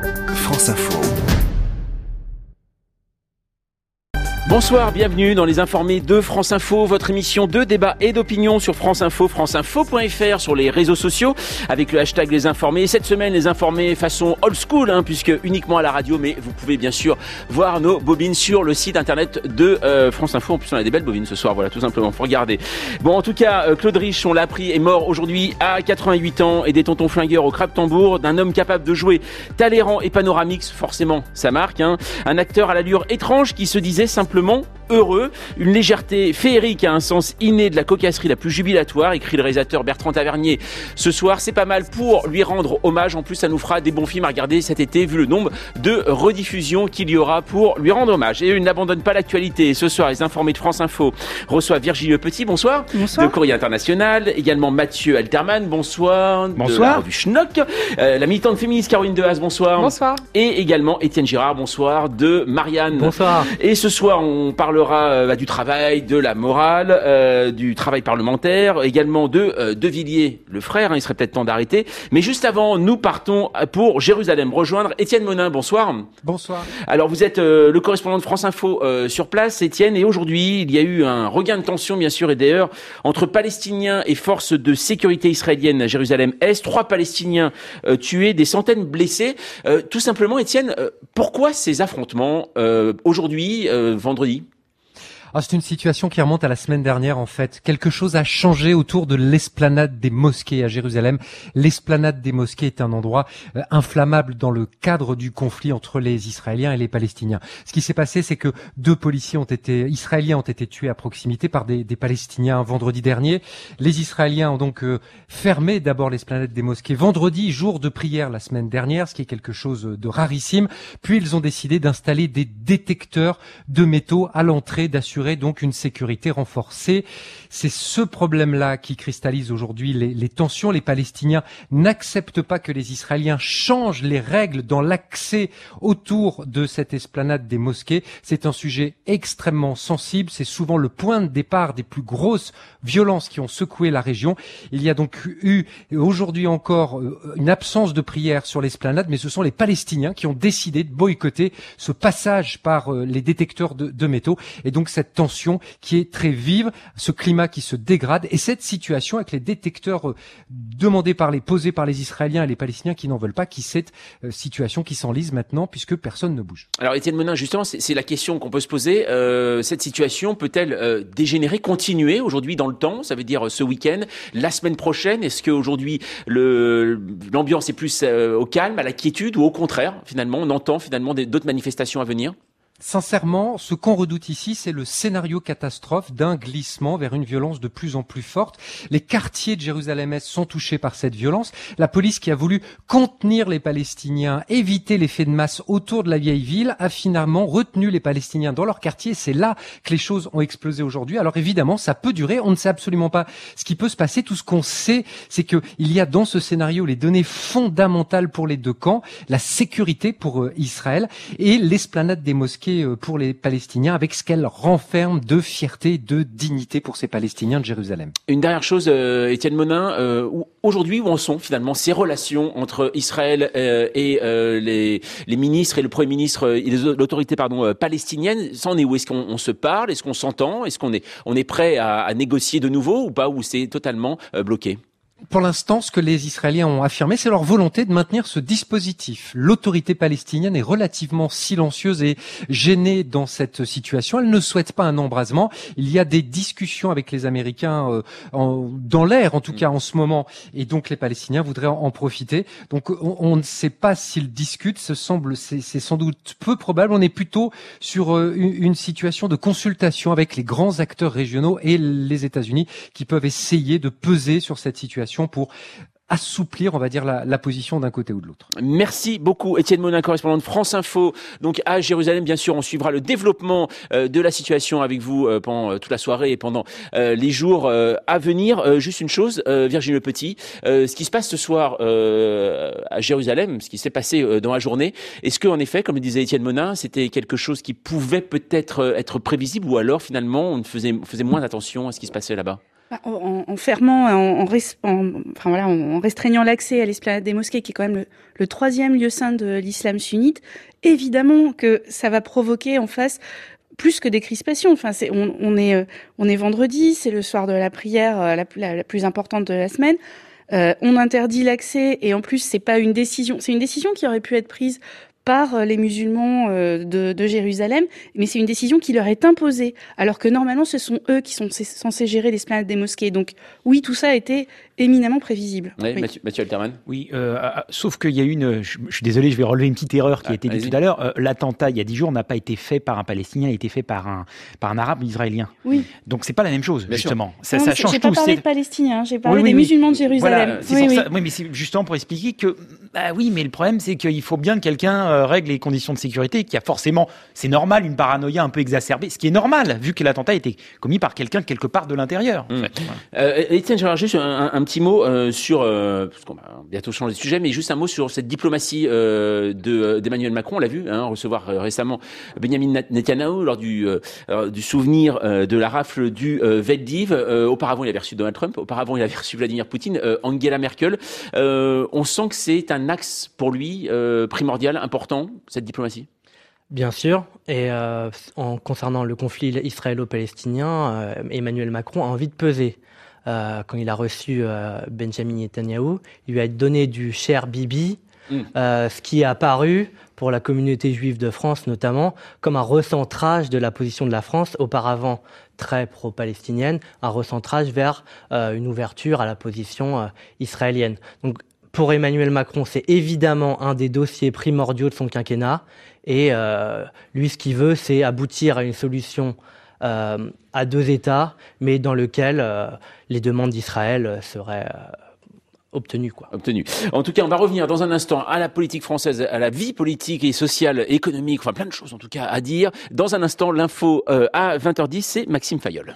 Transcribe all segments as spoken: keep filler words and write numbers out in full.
France Info. Bonsoir, bienvenue dans les informés de France Info, votre émission de débat et d'opinion sur France Info, franceinfo point f r, sur les réseaux sociaux, avec le hashtag Les Informés. Cette semaine, les informés façon old school, hein, puisque uniquement à la radio, mais vous pouvez bien sûr voir nos bobines sur le site internet de euh, France Info. En plus, on a des belles bobines ce soir, voilà, tout simplement, faut regarder. Bon, en tout cas, euh, Claude Rich, on l'a appris, est mort aujourd'hui à quatre-vingt-huit ans, et des tontons flingueurs au crabe-tambour, d'un homme capable de jouer Talleyrand et Panoramix, forcément, ça marque, hein. Un acteur à l'allure étrange qui se disait simplement heureux, une légèreté féerique à un sens inné de la cocasserie la plus jubilatoire, écrit le réalisateur Bertrand Tavernier. Ce soir, c'est pas mal pour lui rendre hommage. En plus, ça nous fera des bons films à regarder cet été, vu le nombre de rediffusions qu'il y aura pour lui rendre hommage. Et il n'abandonne pas l'actualité. Ce soir, les informés de France Info reçoivent Virginie Petit, bonsoir. Bonsoir. De Courrier International. Également Mathieu Alterman, bonsoir. Bonsoir. De la revue Schnock. Euh, la militante féministe Caroline Dehaze, bonsoir. Bonsoir. Et également Étienne Girard, bonsoir. De Marianne. Bonsoir. Et ce soir, on parlera euh, du travail, de la morale, euh, du travail parlementaire, également de euh, De Villiers, le frère, hein, il serait peut-être temps d'arrêter. Mais juste avant, nous partons pour Jérusalem, rejoindre Étienne Monin, bonsoir. Bonsoir. Alors vous êtes euh, le correspondant de France Info euh, sur place, Étienne, et aujourd'hui, il y a eu un regain de tension, bien sûr, et d'ailleurs, entre Palestiniens et forces de sécurité israéliennes à Jérusalem-Est, trois Palestiniens euh, tués, des centaines blessés. Euh, tout simplement, Étienne, euh, pourquoi ces affrontements euh, aujourd'hui, euh, vendredi ? Ah, c'est une situation qui remonte à la semaine dernière, en fait. Quelque chose a changé autour de l'esplanade des mosquées à Jérusalem. L'esplanade des mosquées est un endroit euh, inflammable dans le cadre du conflit entre les Israéliens et les Palestiniens. Ce qui s'est passé, c'est que deux policiers ont été, israéliens ont été tués à proximité par des, des Palestiniens vendredi dernier. Les Israéliens ont donc euh, fermé d'abord l'esplanade des mosquées vendredi, jour de prière la semaine dernière, ce qui est quelque chose de rarissime. Puis ils ont décidé d'installer des détecteurs de métaux à l'entrée, d'assurer donc une sécurité renforcée. C'est ce problème-là qui cristallise aujourd'hui les, les tensions. Les Palestiniens n'acceptent pas que les Israéliens changent les règles dans l'accès autour de cette esplanade des mosquées. C'est un sujet extrêmement sensible. C'est souvent le point de départ des plus grosses violences qui ont secoué la région. Il y a donc eu aujourd'hui encore une absence de prière sur l'esplanade, mais ce sont les Palestiniens qui ont décidé de boycotter ce passage par les détecteurs de, de métaux. Et donc cette tension qui est très vive, ce climat qui se dégrade et cette situation avec les détecteurs demandés par les, posés par les Israéliens et les Palestiniens qui n'en veulent pas, qui cette situation qui s'enlise maintenant puisque personne ne bouge. Alors Étienne Monin, justement, c'est, c'est la question qu'on peut se poser. Euh, cette situation peut-elle euh, dégénérer, continuer aujourd'hui dans le temps ? Ça veut dire ce week-end, la semaine prochaine. Est-ce qu'aujourd'hui le, l'ambiance est plus euh, au calme, à la quiétude, ou au contraire, finalement, on entend finalement des, d'autres manifestations à venir ? Sincèrement, ce qu'on redoute ici, c'est le scénario catastrophe d'un glissement vers une violence de plus en plus forte. Les quartiers de Jérusalem-Est sont touchés par cette violence. La police qui a voulu contenir les Palestiniens, éviter les faits de masse autour de la vieille ville, a finalement retenu les Palestiniens dans leur quartier. C'est là que les choses ont explosé aujourd'hui. Alors évidemment, ça peut durer. On ne sait absolument pas ce qui peut se passer. Tout ce qu'on sait, c'est qu'il y a dans ce scénario les données fondamentales pour les deux camps, la sécurité pour Israël et l'esplanade des mosquées pour les Palestiniens, avec ce qu'elle renferme de fierté, de dignité pour ces Palestiniens de Jérusalem. Une dernière chose, euh, Étienne Monin, euh, où, aujourd'hui, où en sont finalement ces relations entre Israël euh, et euh, les, les ministres et le Premier ministre et les, l'autorité pardon, euh, palestinienne, ça en est où ? Est-ce qu'on on se parle ? Est-ce qu'on s'entend ? Est-ce qu'on est, on est prêt à, à négocier de nouveau ou pas ? Ou c'est totalement euh, bloqué ? Pour l'instant, ce que les Israéliens ont affirmé, c'est leur volonté de maintenir ce dispositif. L'autorité palestinienne est relativement silencieuse et gênée dans cette situation. Elle ne souhaite pas un embrasement. Il y a des discussions avec les Américains euh, en, dans l'air, en tout cas en ce moment, et donc les Palestiniens voudraient en, en profiter. Donc on, on ne sait pas s'ils discutent. Ce semble, c'est, c'est sans doute peu probable. On est plutôt sur euh, une, une situation de consultation avec les grands acteurs régionaux et les États-Unis qui peuvent essayer de peser sur cette situation pour assouplir, on va dire, la, la position d'un côté ou de l'autre. Merci beaucoup, Étienne Monin, correspondant de France Info. Donc à Jérusalem, bien sûr, on suivra le développement euh, de la situation avec vous euh, pendant euh, toute la soirée et pendant euh, les jours euh, à venir. Euh, juste une chose, euh, Virginie Le Petit, euh, ce qui se passe ce soir euh, à Jérusalem, ce qui s'est passé euh, dans la journée, est-ce que, en effet, comme le disait Étienne Monin, c'était quelque chose qui pouvait peut-être euh, être prévisible, ou alors finalement on faisait, on faisait moins attention à ce qui se passait là-bas? En, en fermant, en, en, res, en, enfin voilà, en restreignant l'accès à l'esplanade des mosquées, qui est quand même le, le troisième lieu saint de l'islam sunnite, évidemment que ça va provoquer en face plus que des crispations. Enfin, c'est, on, on est, on est vendredi, c'est le soir de la prière la, la, la plus importante de la semaine. Euh, on interdit l'accès et en plus c'est pas une décision, c'est une décision qui aurait pu être prise par les musulmans de, de Jérusalem, mais c'est une décision qui leur est imposée, alors que normalement ce sont eux qui sont censés gérer l'esplanade des mosquées. Donc oui, tout ça a été éminemment prévisible. Oui, oui. Mathieu, Mathieu Alterman. Oui, euh, sauf qu'il y a une, je, je suis désolé, je vais relever une petite erreur qui ah, a été dite tout à l'heure. Euh, l'attentat il y a dix jours n'a pas été fait par un Palestinien, il a été fait par un par un Arabe israélien. Oui. Donc c'est pas la même chose, Bien justement. Ça, non, ça change j'ai tout. J'ai pas parlé de Palestiniens, j'ai parlé oui, oui, des oui. musulmans de Jérusalem. Voilà, c'est oui, pour oui. ça. Oui, mais c'est justement pour expliquer que bah oui, mais le problème c'est qu'il faut bien que quelqu'un euh, règle les conditions de sécurité, qu'il y a forcément, c'est normal, une paranoïa un peu exacerbée, ce qui est normal vu que l'attentat a été commis par quelqu'un quelque part de l'intérieur. Mmh. En fait. euh, Étienne Gérard, juste un, un petit mot euh, sur, euh, parce qu'on va bientôt changer de sujet, mais juste un mot sur cette diplomatie euh, de, d'Emmanuel Macron. On l'a vu hein, recevoir euh, récemment Benyamin Netanyahou lors du, euh, du souvenir euh, de la rafle du euh, Veldiv. Euh, auparavant, il avait reçu Donald Trump. Auparavant, il avait reçu Vladimir Poutine, euh, Angela Merkel. Euh, on sent que c'est un axe pour lui euh, primordial, important, cette diplomatie. Bien sûr, et euh, en concernant le conflit israélo-palestinien, euh, Emmanuel Macron a envie de peser. Euh, quand il a reçu euh, Benjamin Netanyahou, il lui a donné du cher Bibi, mm. euh, ce qui est apparu pour la communauté juive de France notamment comme un recentrage de la position de la France, auparavant très pro-palestinienne, un recentrage vers euh, une ouverture à la position euh, israélienne. Donc, pour Emmanuel Macron, c'est évidemment un des dossiers primordiaux de son quinquennat. Et euh, lui, ce qu'il veut, c'est aboutir à une solution euh, à deux États, mais dans lequel euh, les demandes d'Israël seraient euh, obtenues, quoi. Obtenues. En tout cas, on va revenir dans un instant à la politique française, à la vie politique et sociale, économique, enfin plein de choses en tout cas à dire. Dans un instant, l'info euh, à vingt heures dix, c'est Maxime Fayolle.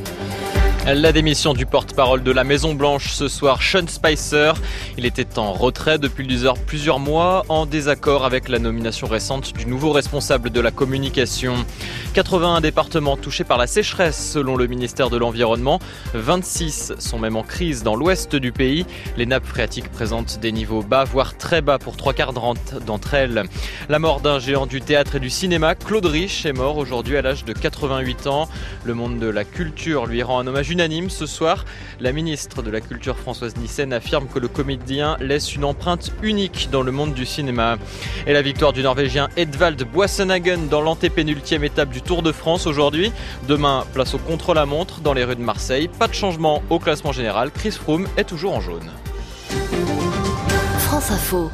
La démission du porte-parole de la Maison-Blanche ce soir, Sean Spicer. Il était en retrait depuis plusieurs mois, en désaccord avec la nomination récente du nouveau responsable de la communication. quatre-vingt-un départements touchés par la sécheresse selon le ministère de l'Environnement. vingt-six sont même en crise dans l'ouest du pays. Les nappes phréatiques présentent des niveaux bas, voire très bas pour trois quarts d'entre elles. La mort d'un géant du théâtre et du cinéma, Claude Rich, est mort aujourd'hui à l'âge de quatre-vingt-huit ans. Le monde de la culture lui rend un hommage unanime ce soir. La ministre de la Culture Françoise Nyssen affirme que le comédien laisse une empreinte unique dans le monde du cinéma. Et la victoire du Norvégien Edvald Boasson-Hagen dans l'antépénultième étape du Tour de France aujourd'hui. Demain, place au contre-la-montre dans les rues de Marseille. Pas de changement au classement général. Chris Froome est toujours en jaune. France Info.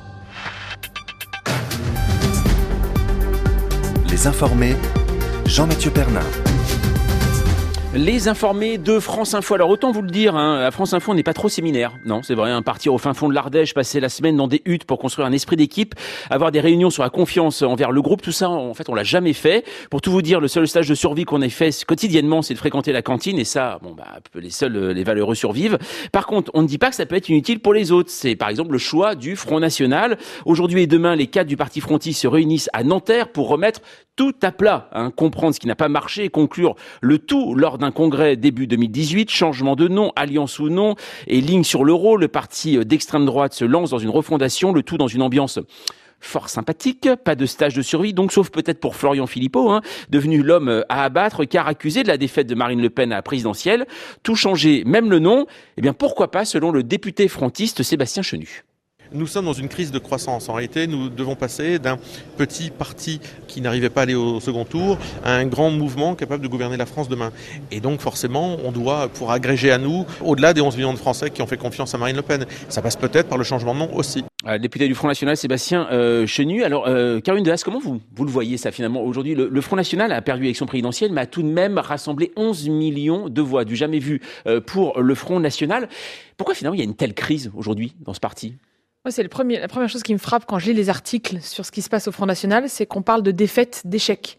Les informés, Jean-Mathieu Pernin. Les informés de France Info. Alors autant vous le dire, hein, à France Info on n'est pas trop séminaire. Non, c'est vrai, hein, partir au fin fond de l'Ardèche, passer la semaine dans des huttes pour construire un esprit d'équipe, avoir des réunions sur la confiance envers le groupe, tout ça en fait on l'a jamais fait. Pour tout vous dire, le seul stage de survie qu'on ait fait quotidiennement, c'est de fréquenter la cantine et ça, bon bah les seuls les valeureux survivent. Par contre, on ne dit pas que ça peut être inutile pour les autres. C'est par exemple le choix du Front National. Aujourd'hui et demain, les cadres du parti frontiste se réunissent à Nanterre pour remettre tout à plat, hein, comprendre ce qui n'a pas marché et conclure le tout lors d'un congrès début deux mille dix-huit, changement de nom, alliance ou non, et ligne sur l'euro. Le parti d'extrême droite se lance dans une refondation, le tout dans une ambiance fort sympathique, pas de stage de survie, donc sauf peut-être pour Florian Philippot, hein, devenu l'homme à abattre, car accusé de la défaite de Marine Le Pen à la présidentielle. Tout changer, même le nom, eh bien pourquoi pas selon le député frontiste Sébastien Chenu. Nous sommes dans une crise de croissance. En réalité, nous devons passer d'un petit parti qui n'arrivait pas à aller au second tour à un grand mouvement capable de gouverner la France demain. Et donc, forcément, on doit, pour agréger à nous, au-delà des onze millions de Français qui ont fait confiance à Marine Le Pen, ça passe peut-être par le changement de nom aussi. Euh, député du Front National, Sébastien euh, Chenu. Alors, euh, Caroline Dehaze, comment vous, vous le voyez ça finalement aujourd'hui? le, le Front National a perdu l'élection présidentielle, mais a tout de même rassemblé onze millions de voix, du jamais vu euh, pour le Front National. Pourquoi finalement il y a une telle crise aujourd'hui dans ce parti? Moi, c'est le premier, la première chose qui me frappe quand je lis les articles sur ce qui se passe au Front National, c'est qu'on parle de défaite, d'échec.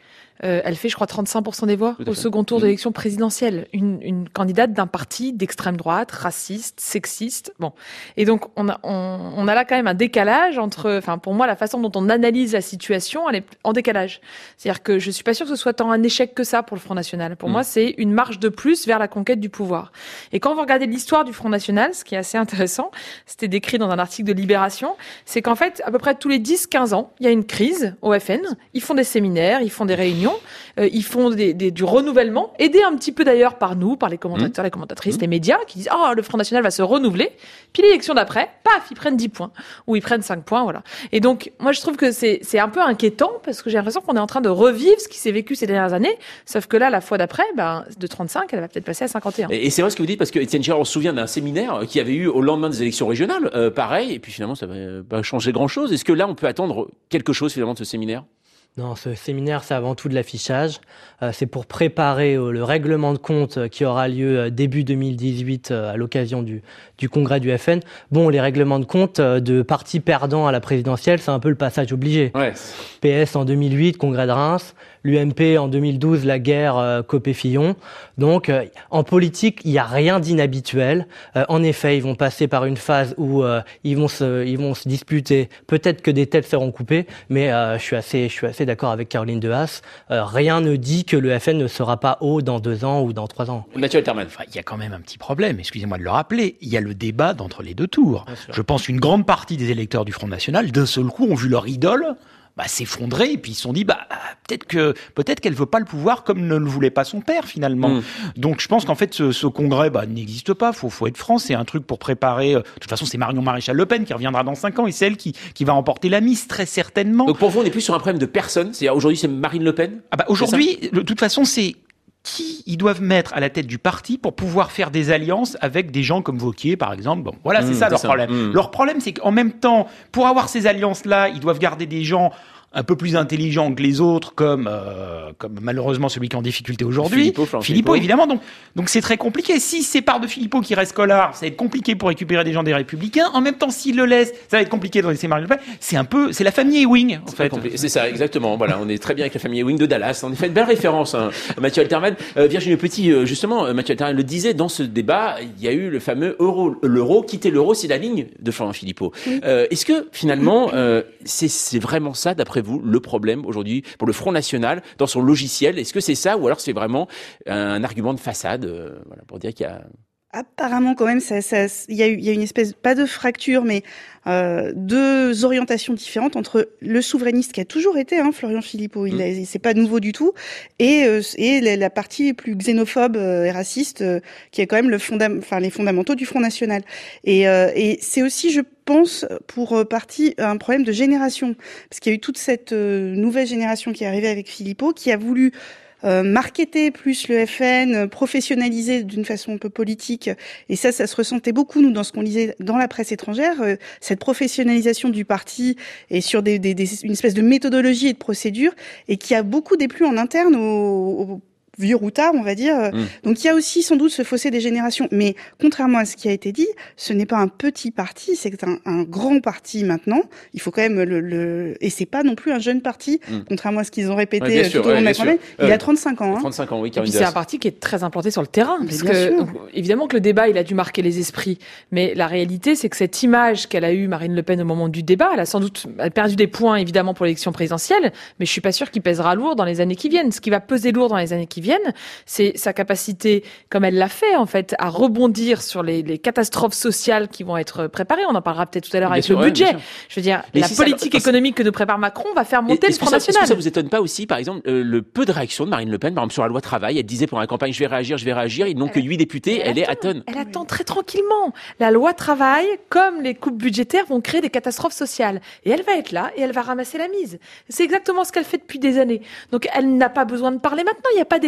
euh, elle fait, je crois, trente-cinq pour cent des voix au second tour de l'élection présidentielle. Une, une candidate d'un parti d'extrême droite, raciste, sexiste. Bon. Et donc, on a, on, on a là quand même un décalage entre, enfin, pour moi, la façon dont on analyse la situation, elle est en décalage. C'est-à-dire que je suis pas sûre que ce soit tant un échec que ça pour le Front National. Pour mmh. moi, c'est une marche de plus vers la conquête du pouvoir. Et quand vous regardez l'histoire du Front National, ce qui est assez intéressant, c'était décrit dans un article de Libération, c'est qu'en fait, à peu près tous les dix quinze ans, il y a une crise au F N. Ils font des séminaires, ils font des réunions, euh, ils font des, des, du renouvellement, aidés un petit peu d'ailleurs par nous, par les commentateurs, mmh. les commentatrices, mmh. les médias, qui disent « Oh, le Front National va se renouveler ». Puis l'élection d'après, paf, ils prennent dix points, ou ils prennent cinq points, voilà. Et donc, moi, je trouve que c'est, c'est un peu inquiétant, parce que j'ai l'impression qu'on est en train de revivre ce qui s'est vécu ces dernières années, sauf que là, la fois d'après, ben, de trente-cinq, elle va peut-être passer à cinquante et un. Et, et c'est vrai ce que vous dites, parce que Étienne Girard, on se souvient d'un séminaire qui avait eu au lendemain des élections régionales, euh, pareil, et puis finalement, ça va pas changer grand-chose. Est-ce que là, on peut attendre quelque chose, finalement, de ce séminaire ? Non, ce séminaire, c'est avant tout de l'affichage. Euh, c'est pour préparer euh, le règlement de compte euh, qui aura lieu euh, début deux mille dix-huit euh, à l'occasion du, du congrès du F N. Bon, les règlements de compte euh, de partis perdants à la présidentielle, c'est un peu le passage obligé. Ouais. P S en deux mille huit, congrès de Reims. L'U M P en deux mille douze, la guerre euh, Copé-Fillon. Donc, euh, en politique, il n'y a rien d'inhabituel. Euh, en effet, ils vont passer par une phase où euh, ils vont se, ils vont se disputer. Peut-être que des têtes seront coupées, mais euh, je suis assez, je suis assez d'accord avec Caroline Dehaas. Euh, rien ne dit que le F N ne sera pas haut dans deux ans ou dans trois ans. Mathieu Alterman. Enfin, il y a quand même un petit problème. Excusez-moi de le rappeler. Il y a le débat d'entre les deux tours. Je pense qu'une grande partie des électeurs du Front National, d'un seul coup, ont vu leur idole bah, s'effondrer, et puis ils se sont dit bah peut-être que peut-être qu'elle veut pas le pouvoir comme ne le voulait pas son père finalement. Mmh. Donc je pense qu'en fait ce, ce congrès bah n'existe pas. Faut faut être franc, c'est un truc pour préparer. Euh, de toute façon, c'est Marion Maréchal Le Pen qui reviendra dans cinq ans et c'est elle qui qui va remporter la mise très certainement. Donc pour vous, on n'est plus sur un problème de personne. C'est-à-dire aujourd'hui, c'est Marine Le Pen. Ah bah aujourd'hui, de toute façon, c'est qui ils doivent mettre à la tête du parti pour pouvoir faire des alliances avec des gens comme Wauquiez, par exemple. Bon, voilà, c'est mmh, ça c'est leur ça. problème. Mmh. Leur problème, c'est qu'en même temps, pour avoir ces alliances-là, ils doivent garder des gens un peu plus intelligents que les autres, comme euh, comme malheureusement celui qui est en difficulté aujourd'hui. Philippot, Philippot, Philippot, évidemment. Donc donc c'est très compliqué. Si c'est part de Philippot qui reste collard, ça va être compliqué pour récupérer des gens des Républicains. En même temps, s'il le laisse, ça va être compliqué de laisser Marine Le Pen. C'est un peu, c'est la famille Ewing, en fait. C'est ça, exactement. Voilà, on est très bien avec la famille Ewing de Dallas. En effet, une belle référence, hein. Mathieu Alterman. Euh, Virginie Petit, euh, justement, euh, Mathieu Alterman le disait dans ce débat, il y a eu le fameux euro, l'euro, quitter l'euro, c'est la ligne de Florent Philippot. Oui. Euh, est-ce que finalement, euh, c'est, c'est vraiment ça, d'après vous, le problème aujourd'hui pour le Front National dans son logiciel? Est-ce que c'est ça, ou alors c'est vraiment un argument de façade, euh, voilà, pour dire qu'il y a... Apparemment, quand même, ça, ça, il y a eu, il y a une espèce, pas de fracture, mais euh, deux orientations différentes entre le souverainiste qui a toujours été, hein, Florian Philippot, il, mmh. c'est pas nouveau du tout, et euh, et la, la partie plus xénophobe euh, et raciste, euh, qui est quand même le fondam, enfin les fondamentaux du Front National. Et, euh, et c'est aussi, je pense, pour partie un problème de génération, parce qu'il y a eu toute cette euh, nouvelle génération qui est arrivée avec Philippot, qui a voulu Euh, marketer plus le F N, professionnaliser d'une façon un peu politique, et ça, ça se ressentait beaucoup, nous, dans ce qu'on lisait dans la presse étrangère, euh, cette professionnalisation du parti et sur des, des, des, une espèce de méthodologie et de procédure, et qui a beaucoup déplu en interne aux, aux vieux routards, on va dire. Mmh. Donc il y a aussi sans doute ce fossé des générations. Mais contrairement à ce qui a été dit, ce n'est pas un petit parti, c'est un, un grand parti maintenant. Il faut quand même le... le... Et c'est pas non plus un jeune parti, mmh. contrairement à ce qu'ils ont répété ouais, tout au long de la campagne. Il euh, a trente-cinq ans. Hein. trente-cinq ans, oui, Caroline. Et puis c'est un parti qui est très implanté sur le terrain. Mais parce que, donc, évidemment que le débat, il a dû marquer les esprits. Mais la réalité, c'est que cette image qu'elle a eue, Marine Le Pen, au moment du débat, elle a sans doute elle a perdu des points, évidemment, pour l'élection présidentielle, mais je suis pas sûre qu'il pèsera lourd dans les années qui viennent. Ce qui va peser lourd dans les années qui viennent, c'est sa capacité, comme elle l'a fait en fait, à rebondir sur les, les catastrophes sociales qui vont être préparées. On en parlera peut-être tout à l'heure bien avec sûr, le budget. Ouais, je veux dire, mais la si politique ça, économique que nous prépare Macron va faire monter et, le Front National. Est-ce que ça vous étonne pas aussi, par exemple, euh, le peu de réaction de Marine Le Pen, par exemple sur la loi travail? Elle disait pendant la campagne, je vais réagir, je vais réagir. Ils n'ont que huit députés. Elle, elle est à tonne. Elle attend très tranquillement. La loi travail, comme les coupes budgétaires, vont créer des catastrophes sociales. Et elle va être là et elle va ramasser la mise. C'est exactement ce qu'elle fait depuis des années. Donc elle n'a pas besoin de parler maintenant. Il n'y a pas d'élection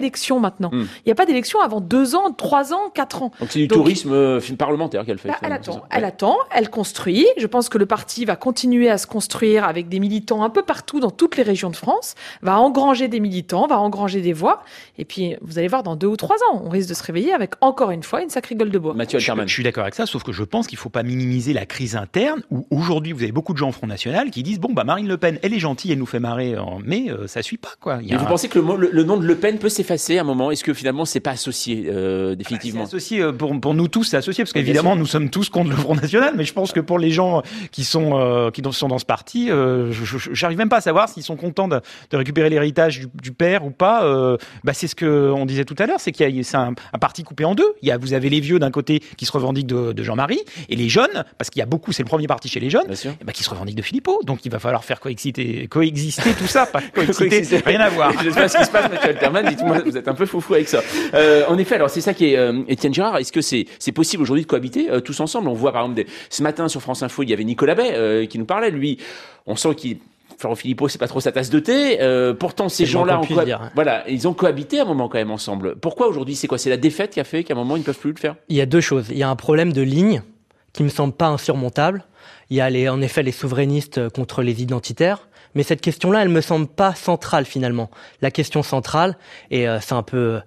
d'élection maintenant. Il mmh. n'y a pas d'élection avant deux ans, trois ans, quatre ans. Donc c'est du Donc, tourisme euh, parlementaire qu'elle fait. Bah, elle attend, elle ouais. attend, elle construit. Je pense que le parti va continuer à se construire avec des militants un peu partout dans toutes les régions de France, va engranger des militants, va engranger des voix. Et puis, vous allez voir, dans deux ou trois ans, on risque de se réveiller avec encore une fois une sacrée gueule de bois. Mathieu Alterman. Je, je suis d'accord avec ça, sauf que je pense qu'il ne faut pas minimiser la crise interne où aujourd'hui vous avez beaucoup de gens au Front National qui disent bon bah Marine Le Pen, elle est gentille, elle nous fait marrer, mais euh, ça suit pas quoi. Il y a Mais un... vous pensez que le, le, le nom de Le Pen peut s'effacer à un moment ? Est-ce que finalement c'est pas associé euh, définitivement ? bah, C'est associé euh, pour, pour nous tous, c'est associé parce qu'évidemment nous sommes tous contre le Front National, mais je pense que pour les gens qui sont euh, qui sont dans ce parti, euh, je, je, j'arrive même pas à savoir s'ils sont contents de, de récupérer l'héritage du, du père ou pas. Euh, bah c'est ce que on disait tout à l'heure, c'est qu'il y a c'est un, un parti coupé en deux. Il y a vous avez les vieux d'un côté qui se revendiquent de, de Jean-Marie et les jeunes, parce qu'il y a beaucoup, c'est le premier parti chez les jeunes, et bah, qui se revendiquent de Philippot. Donc il va falloir faire coexister, coexister tout ça, pas coexister, rien à voir. Je sais pas ce qui se passe, Mathieu Alterman, dites-moi, vous êtes un peu foufou avec ça. Euh, en effet, alors c'est ça qui est euh, Étienne Girard. Est-ce que c'est c'est possible aujourd'hui de cohabiter euh, tous ensemble ? On voit par exemple des, ce matin sur France Info, il y avait Nicolas Bay euh, qui nous parlait. Lui, on sent qu'il Florent Philippot, c'est pas trop sa tasse de thé. Euh, pourtant, ces c'est gens-là, ont cohab... dire, hein. voilà, ils ont cohabité à un moment quand même ensemble. Pourquoi aujourd'hui ? C'est quoi ? C'est la défaite qui a fait qu'à un moment ils ne peuvent plus le faire ? Il y a deux choses. Il y a un problème de ligne qui me semble pas insurmontable. Il y a les, en effet les souverainistes contre les identitaires. Mais cette question-là, elle me semble pas centrale finalement. La question centrale, et euh, c'est un peu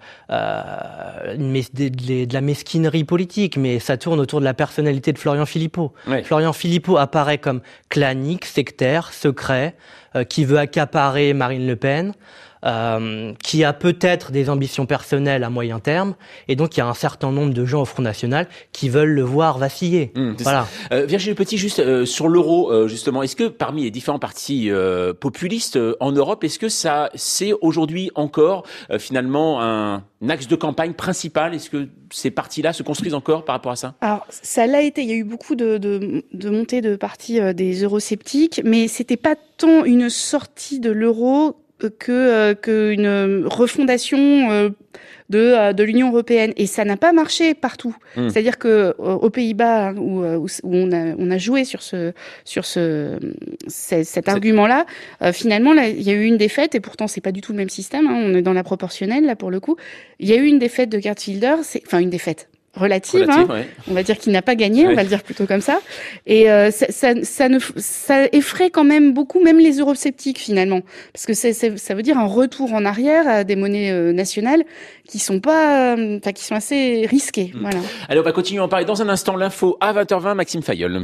euh, une mes- de, de, de la mesquinerie politique, mais ça tourne autour de la personnalité de Florian Philippot. Ouais. Florian Philippot apparaît comme clanique, sectaire, secret, euh, qui veut accaparer Marine Le Pen. Euh, qui a peut-être des ambitions personnelles à moyen terme, et donc il y a un certain nombre de gens au Front National qui veulent le voir vaciller. Mmh, voilà. Euh, Virginie Petit, juste euh, sur l'euro, euh, justement, est-ce que parmi les différents partis euh, populistes euh, en Europe, est-ce que ça c'est aujourd'hui encore euh, finalement un, un axe de campagne principal ? Est-ce que ces partis-là se construisent encore par rapport à ça ? Alors ça l'a été. Il y a eu beaucoup de, de, de montées de partis euh, des eurosceptiques, mais c'était pas tant une sortie de l'euro que euh, qu'une refondation euh, de euh, de l'Union européenne, et ça n'a pas marché partout. Mmh. C'est-à-dire que euh, aux Pays-Bas, où, où, où on a on a joué sur ce sur ce cet, cet argument-là, euh, finalement là il y a eu une défaite, et pourtant c'est pas du tout le même système. Hein, on est dans la proportionnelle là pour le coup. Il y a eu une défaite de Geert Wilders, c'est enfin une défaite. relative, relative hein. ouais. On va dire qu'il n'a pas gagné, ouais. On va le dire plutôt comme ça. Et euh, ça, ça, ça, ne, ça effraie quand même beaucoup, même les eurosceptiques finalement, parce que c'est, c'est, ça veut dire un retour en arrière à des monnaies euh, nationales qui sont pas, enfin euh, qui sont assez risquées. Mmh. Voilà. Allez, on va continuer à en parler dans un instant. L'info à vingt heures vingt, Maxime Fayolle.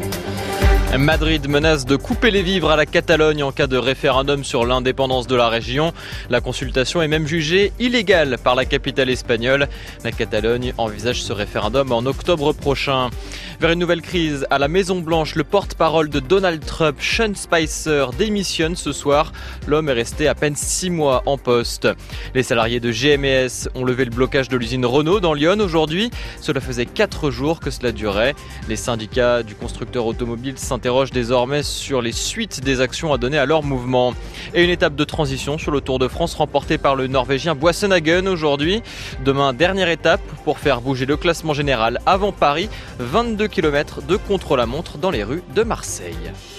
Madrid menace de couper les vivres à la Catalogne en cas de référendum sur l'indépendance de la région. La consultation est même jugée illégale par la capitale espagnole. La Catalogne envisage ce référendum en octobre prochain. Vers une nouvelle crise à la Maison-Blanche, le porte-parole de Donald Trump, Sean Spicer, démissionne ce soir. L'homme est resté à peine six mois en poste. Les salariés de G M et S ont levé le blocage de l'usine Renault dans Lyon aujourd'hui. Cela faisait quatre jours que cela durait. Les syndicats du constructeur automobile s'interrogent désormais sur les suites des actions à donner à leur mouvement. Et une étape de transition sur le Tour de France remporté par le Norvégien Boasson-Hagen aujourd'hui. Demain, dernière étape pour faire bouger le classement général avant Paris. vingt-deux kilomètres de contre-la-montre dans les rues de Marseille.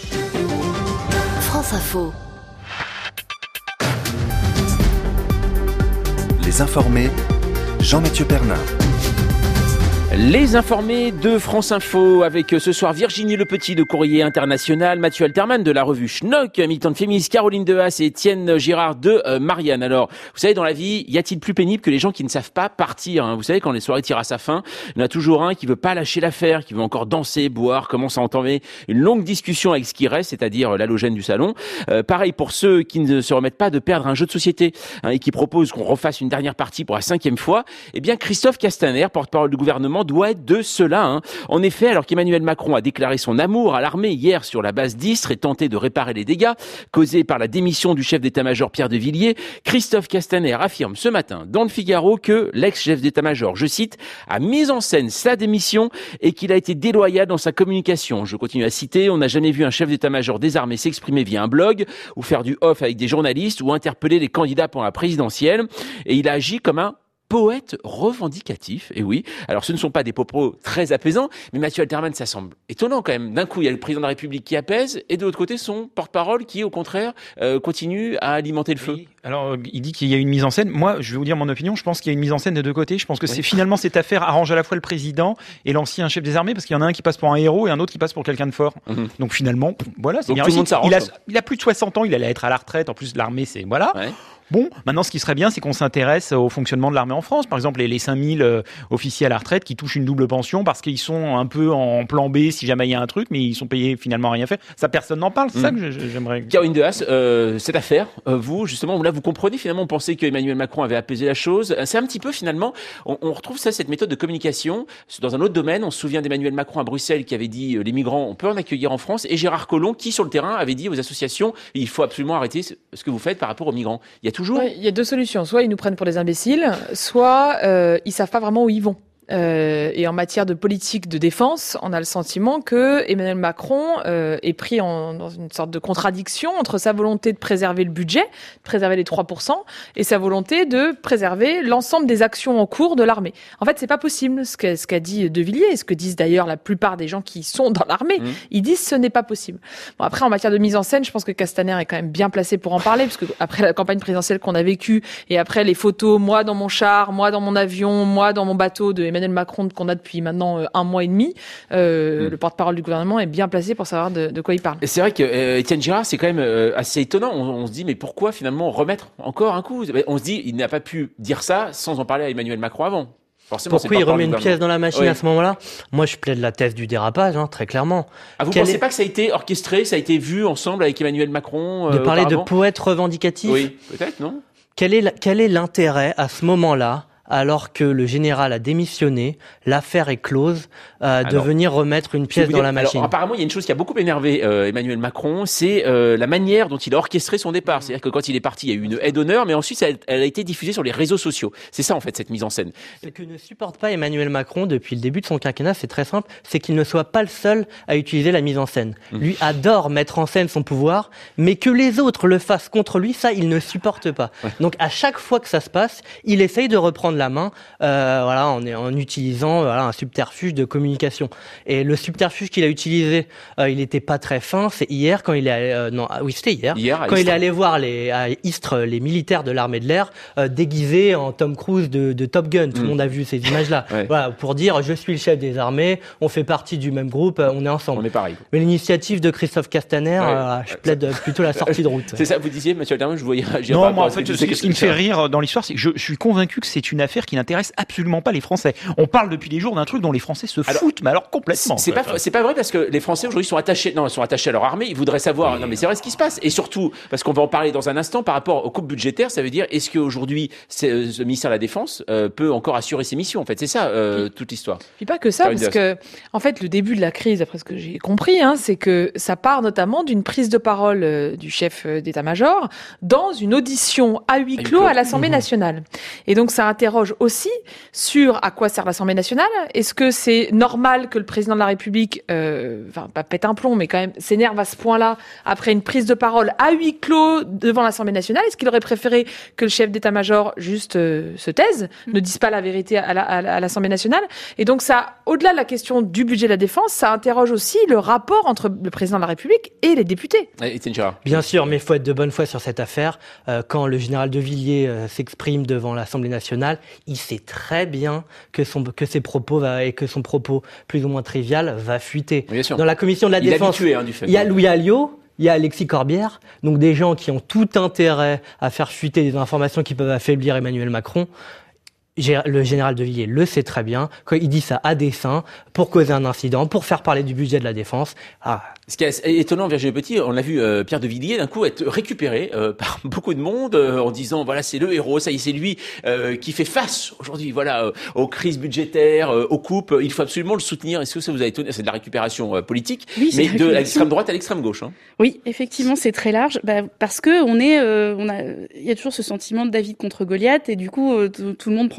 France Info. Les informés, Jean-Mathieu Pernin. Les informés de France Info avec ce soir Virginie Le Petit de Courrier International, Mathieu Alterman de la revue Schnock, militante féministe, Caroline Dehaas et Étienne Girard de euh, Marianne. Alors, vous savez, dans la vie, y a-t-il plus pénible que les gens qui ne savent pas partir, hein ? Vous savez, quand les soirées tirent à sa fin, il y en a toujours un qui veut pas lâcher l'affaire, qui veut encore danser, boire, commence à entamer une longue discussion avec ce qui reste, c'est-à-dire l'halogène du salon. Euh, pareil pour ceux qui ne se remettent pas de perdre un jeu de société, hein, et qui proposent qu'on refasse une dernière partie pour la cinquième fois. Eh bien, Christophe Castaner, porte-parole du gouvernement, doit être de cela. Hein. En effet, alors qu'Emmanuel Macron a déclaré son amour à l'armée hier sur la base d'Istres et tenté de réparer les dégâts causés par la démission du chef d'état-major Pierre de Villiers, Christophe Castaner affirme ce matin dans le Figaro que l'ex-chef d'état-major, je cite, a mis en scène sa démission et qu'il a été déloyal dans sa communication. Je continue à citer, on n'a jamais vu un chef d'état-major désarmé s'exprimer via un blog ou faire du off avec des journalistes ou interpeller les candidats pour la présidentielle, et il a agi comme un poète revendicatif, et oui. Alors, ce ne sont pas des propos très apaisants, mais Mathieu Alterman, ça semble étonnant quand même. D'un coup, il y a le président de la République qui apaise, et de l'autre côté, son porte-parole qui, au contraire, euh, continue à alimenter le feu. Oui. Alors, il dit qu'il y a une mise en scène. Moi, je vais vous dire mon opinion. Je pense qu'il y a une mise en scène des deux côtés. Je pense que oui. c'est finalement cette affaire arrange à la fois le président et l'ancien chef des armées, parce qu'il y en a un qui passe pour un héros et un autre qui passe pour quelqu'un de fort. Mmh. Donc finalement, voilà, c'est Donc, bien tout le monde s'arrange, il a, il a plus de soixante ans, il allait être à la retraite. En plus, l'armée, c'est voilà. Ouais. Bon, maintenant, ce qui serait bien, c'est qu'on s'intéresse au fonctionnement de l'armée en France. Par exemple, les, les cinq mille euh, officiers à la retraite qui touchent une double pension parce qu'ils sont un peu en plan B si jamais il y a un truc, mais ils sont payés finalement à rien faire. Ça, personne n'en parle. C'est mmh. ça que j'aimerais. Caroline Dehaas, euh, cette affaire, euh, vous, justement, là, vous comprenez finalement, on pensait qu'Emmanuel Macron avait apaisé la chose. C'est un petit peu finalement, on, on retrouve ça, cette méthode de communication dans un autre domaine. On se souvient d'Emmanuel Macron à Bruxelles qui avait dit euh, les migrants, on peut en accueillir en France, et Gérard Collomb qui, sur le terrain, avait dit aux associations, il faut absolument arrêter ce que vous faites par rapport aux migrants. Il y a toujours. Ouais, il y a deux solutions. Soit ils nous prennent pour des imbéciles, soit euh, ils savent pas vraiment où ils vont. Euh, et en matière de politique de défense, on a le sentiment que Emmanuel Macron euh, est pris en, dans une sorte de contradiction entre sa volonté de préserver le budget, de préserver les trois pour cent, et sa volonté de préserver l'ensemble des actions en cours de l'armée. En fait, c'est pas possible, ce qu'a, ce qu'a dit De Villiers, et ce que disent d'ailleurs la plupart des gens qui sont dans l'armée. Mmh. Ils disent ce n'est pas possible. Bon, après, en matière de mise en scène, je pense que Castaner est quand même bien placé pour en parler, parce que après la campagne présidentielle qu'on a vécue, et après les photos, moi dans mon char, moi dans mon avion, moi dans mon bateau de Emmanuel Macron qu'on a depuis maintenant euh, un mois et demi, euh, mmh. le porte-parole du gouvernement est bien placé pour savoir de, de quoi il parle. Et c'est vrai que euh, Étienne Girard, c'est quand même euh, assez étonnant. On, on se dit, mais pourquoi finalement remettre encore un coup ? On se dit, il n'a pas pu dire ça sans en parler à Emmanuel Macron avant. Forcément, pourquoi il remet une pièce dans la machine oui. à ce moment-là ? Moi, je plaide la thèse du dérapage, hein, très clairement. Ah, vous ne pensez est... pas que ça a été orchestré, ça a été vu ensemble avec Emmanuel Macron euh, de parler auparavant ? De poète revendicatif ? Oui, peut-être, non ? Quel est, la, quel est l'intérêt à ce moment-là, alors que le général a démissionné, l'affaire est close, euh, alors, de venir remettre une pièce dans la machine. Alors, apparemment, il y a une chose qui a beaucoup énervé euh, Emmanuel Macron, c'est euh, la manière dont il a orchestré son départ. C'est-à-dire que quand il est parti, il y a eu une aide d'honneur, mais ensuite, elle, elle a été diffusée sur les réseaux sociaux. C'est ça, en fait, cette mise en scène. Ce que ne supporte pas Emmanuel Macron depuis le début de son quinquennat, c'est très simple, c'est qu'il ne soit pas le seul à utiliser la mise en scène. Mmh. Lui adore mettre en scène son pouvoir, mais que les autres le fassent contre lui, ça, il ne supporte pas. Ouais. Donc, à chaque fois que ça se passe, il essaye de reprendre la main. Euh, Euh, voilà, en, en utilisant voilà, un subterfuge de communication. Et le subterfuge qu'il a utilisé, euh, il n'était pas très fin. C'est hier quand il est allé, euh, non, oui c'était hier, hier quand il est allé voir les à Istres les militaires de l'armée de l'air euh, déguisés en Tom Cruise de, de Top Gun. Tout mmh. le monde a vu ces images-là. Ouais. Voilà, pour dire je suis le chef des armées, on fait partie du même groupe, on est ensemble. On est pareil. Mais l'initiative de Christophe Castaner, ouais. euh, je plaide plutôt la sortie de route. C'est ça, vous disiez, Monsieur Alterman, je voyais. Non, moi en fait, ce qui me fait rire dans l'histoire, c'est que je, je suis convaincu que c'est une affaire qui n'intéresse absolument pas les Français. On parle depuis des jours d'un truc dont les Français se alors, foutent, mais alors complètement. C'est pas, c'est pas vrai parce que les Français aujourd'hui sont attachés, non, ils sont attachés à leur armée. Ils voudraient savoir, oui. non, mais c'est vrai ce qui se passe. Et surtout, parce qu'on va en parler dans un instant, par rapport aux coupes budgétaires, ça veut dire est-ce qu'aujourd'hui, c'est, ce ministère de la Défense euh, peut encore assurer ses missions. En fait, c'est ça euh, toute l'histoire. Puis pas que ça, parce que en fait, le début de la crise, après ce que j'ai compris, hein, c'est que ça part notamment d'une prise de parole euh, du chef d'état-major dans une audition à huis clos à l'Assemblée nationale. Et donc, ça interroge aussi sur à quoi sert l'Assemblée nationale. Est-ce que c'est normal que le président de la République, euh, enfin pas pète un plomb, mais quand même s'énerve à ce point-là après une prise de parole à huis clos devant l'Assemblée nationale ? Est-ce qu'il aurait préféré que le chef d'état-major juste euh, se taise, mmh. ne dise pas la vérité à, la, à, à l'Assemblée nationale ? Et donc ça, au-delà de la question du budget de la défense, ça interroge aussi le rapport entre le président de la République et les députés. Bien sûr, mais il faut être de bonne foi sur cette affaire. Euh, quand le général de Villiers euh, s'exprime devant l'Assemblée nationale, il sait très bien que son que ses propos va, et que son propos plus ou moins trivial va fuiter. Dans la commission de la il défense, habitué, hein, du fait il y a Louis Alliot, il y a Alexis Corbière, donc des gens qui ont tout intérêt à faire fuiter des informations qui peuvent affaiblir Emmanuel Macron. Le général de Villiers le sait très bien, quand il dit ça à dessein, pour causer un incident, pour faire parler du budget de la défense. Ah. Ce qui est étonnant, Virginie Petit, on a vu euh, Pierre de Villiers d'un coup être récupéré euh, par beaucoup de monde euh, en disant voilà c'est le héros, ça y est c'est lui euh, qui fait face aujourd'hui voilà euh, aux crises budgétaires, euh, aux coupes, il faut absolument le soutenir. Est-ce que ça vous a étonné ? C'est de la récupération euh, politique, oui, mais de l'extrême droite à l'extrême gauche. Hein. Oui, effectivement, c'est très large, bah, parce que on est, euh, on a, il y a toujours ce sentiment de David contre Goliath et du coup euh, tout, tout le monde prend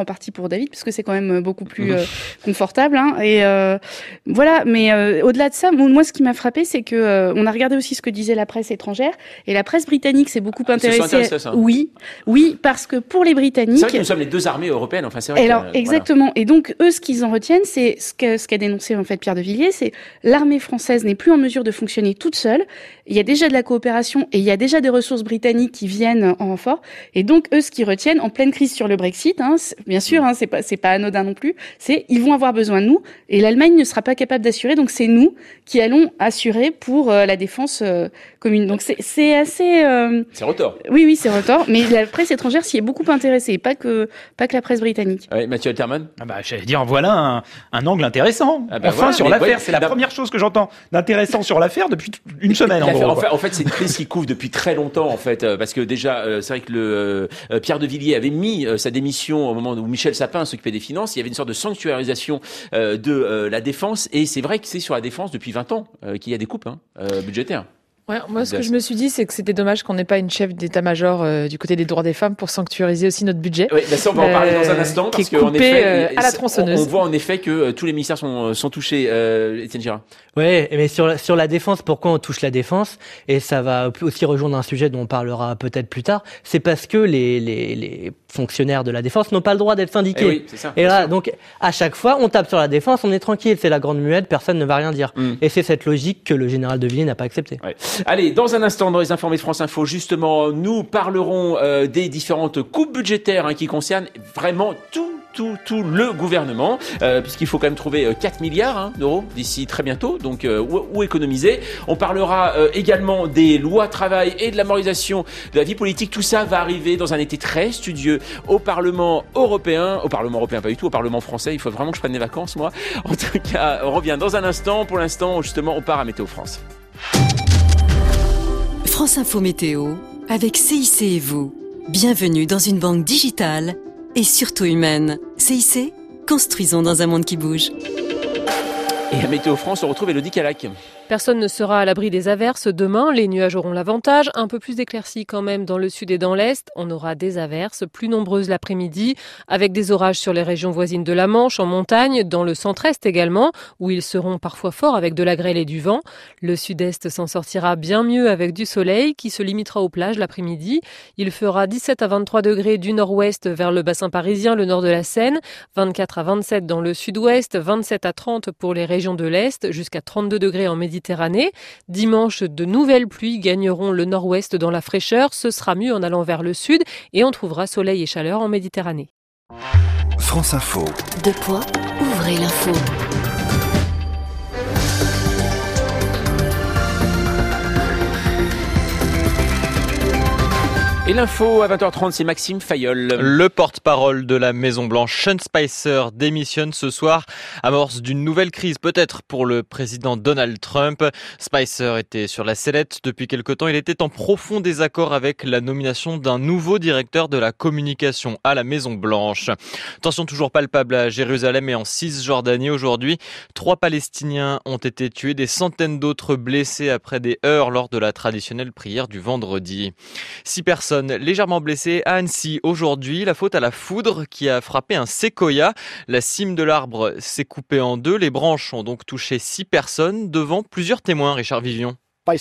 prend parti pour David, parce que c'est quand même beaucoup plus euh, confortable. Hein, et euh, voilà, mais euh, au-delà de ça, moi, ce qui m'a frappé, c'est que euh, on a regardé aussi ce que disait la presse étrangère, et la presse britannique s'est beaucoup intéressée. À... Ça. Oui, oui, parce que pour les Britanniques... C'est vrai que nous sommes les deux armées européennes, enfin c'est vrai. Alors, que, exactement. Voilà. Et donc, eux, ce qu'ils en retiennent, c'est ce qu'a ce qu'a dénoncé en fait Pierre de Villiers, c'est l'armée française n'est plus en mesure de fonctionner toute seule. Il y a déjà de la coopération et il y a déjà des ressources britanniques qui viennent en renfort. Et donc, eux, ce qu'ils retiennent en pleine crise sur le Brexit, hein, bien sûr, hein, c'est pas c'est pas anodin non plus, c'est ils vont avoir besoin de nous et l'Allemagne ne sera pas capable d'assurer. Donc, c'est nous qui allons assurer pour euh, la défense euh, commune. Donc, c'est c'est assez. Euh... C'est retort. Oui, oui, c'est retort. Mais la presse étrangère s'y est beaucoup intéressée, pas que pas que la presse britannique. Oui, Mathieu Alterman. Ah bah, j'allais dire, voilà un, un angle intéressant. Ah bah enfin, voilà, sur l'affaire, ouais, c'est la bah... première chose que j'entends d'intéressant sur l'affaire depuis une semaine. En, gros, en, fait, en fait, c'est une crise qui couvre depuis très longtemps, en fait, parce que déjà, euh, c'est vrai que le euh, Pierre de Villiers avait mis euh, sa démission au moment où Michel Sapin s'occupait des finances. Il y avait une sorte de sanctuarisation euh, de euh, la défense, et c'est vrai que c'est sur la défense depuis vingt ans euh, qu'il y a des coupes hein, euh, budgétaires. Ouais, moi, ce que je me suis dit, c'est que c'était dommage qu'on n'ait pas une chef d'état-major euh, du côté des droits des femmes pour sanctuariser aussi notre budget. Oui, ben ça, on va en parler dans un instant, parce qu'en effet, euh, à la tronçonneuse. On, on voit en effet que euh, tous les ministères sont, sont touchés. Euh, Étienne Girard. Oui, mais sur la, sur la défense, pourquoi on touche la défense? Et ça va aussi rejoindre un sujet dont on parlera peut-être plus tard. C'est parce que les, les, les fonctionnaires de la défense n'ont pas le droit d'être syndiqués. Et, oui, c'est ça, et là, donc, à chaque fois, on tape sur la défense, on est tranquille. C'est la grande muette, personne ne va rien dire. Mm. Et c'est cette logique que le général de Villiers n'a pas acceptée. Ouais. Allez, dans un instant, dans les informés de France Info, justement, nous parlerons euh, des différentes coupes budgétaires hein, qui concernent vraiment tout tout, tout le gouvernement, euh, puisqu'il faut quand même trouver quatre milliards hein, d'euros d'ici très bientôt, donc euh, où, où économiser. On parlera euh, également des lois travail et de la moralisation de la vie politique. Tout ça va arriver dans un été très studieux au Parlement européen, au Parlement européen pas du tout, au Parlement français. Il faut vraiment que je prenne des vacances, moi. En tout cas, on revient dans un instant. Pour l'instant, justement, on part à Météo France. France Info Météo, avec C I C et vous. Bienvenue dans une banque digitale et surtout humaine. C I C, construisons dans un monde qui bouge. Et à Météo France, on retrouve Élodie Calac. Personne ne sera à l'abri des averses demain. Les nuages auront l'avantage. Un peu plus d'éclaircies quand même dans le sud et dans l'est. On aura des averses plus nombreuses l'après-midi, avec des orages sur les régions voisines de la Manche, en montagne, dans le centre-est également, où ils seront parfois forts avec de la grêle et du vent. Le sud-est s'en sortira bien mieux avec du soleil, qui se limitera aux plages l'après-midi. Il fera dix-sept à vingt-trois degrés du nord-ouest vers le bassin parisien, le nord de la Seine, vingt-quatre à vingt-sept dans le sud-ouest, vingt-sept à trente pour les régions de l'est, jusqu'à trente-deux degrés en Méditerranée. Dimanche, de nouvelles pluies gagneront le nord-ouest dans la fraîcheur. Ce sera mieux en allant vers le sud et on trouvera soleil et chaleur en Méditerranée. France Info. Deux poids, ouvrez l'info. Et l'info à vingt heures trente, c'est Maxime Fayolle. Le porte-parole de la Maison-Blanche, Sean Spicer, démissionne ce soir. Amorce d'une nouvelle crise, peut-être pour le président Donald Trump. Spicer était sur la sellette depuis quelque temps. Il était en profond désaccord avec la nomination d'un nouveau directeur de la communication à la Maison-Blanche. Tension toujours palpable à Jérusalem et en Cisjordanie aujourd'hui. Trois Palestiniens ont été tués, des centaines d'autres blessés après des heurts lors de la traditionnelle prière du vendredi. Six personnes légèrement blessées à Annecy aujourd'hui. La faute à la foudre qui a frappé un séquoia. La cime de l'arbre s'est coupée en deux. Les branches ont donc touché six personnes devant plusieurs témoins. Richard Vivion.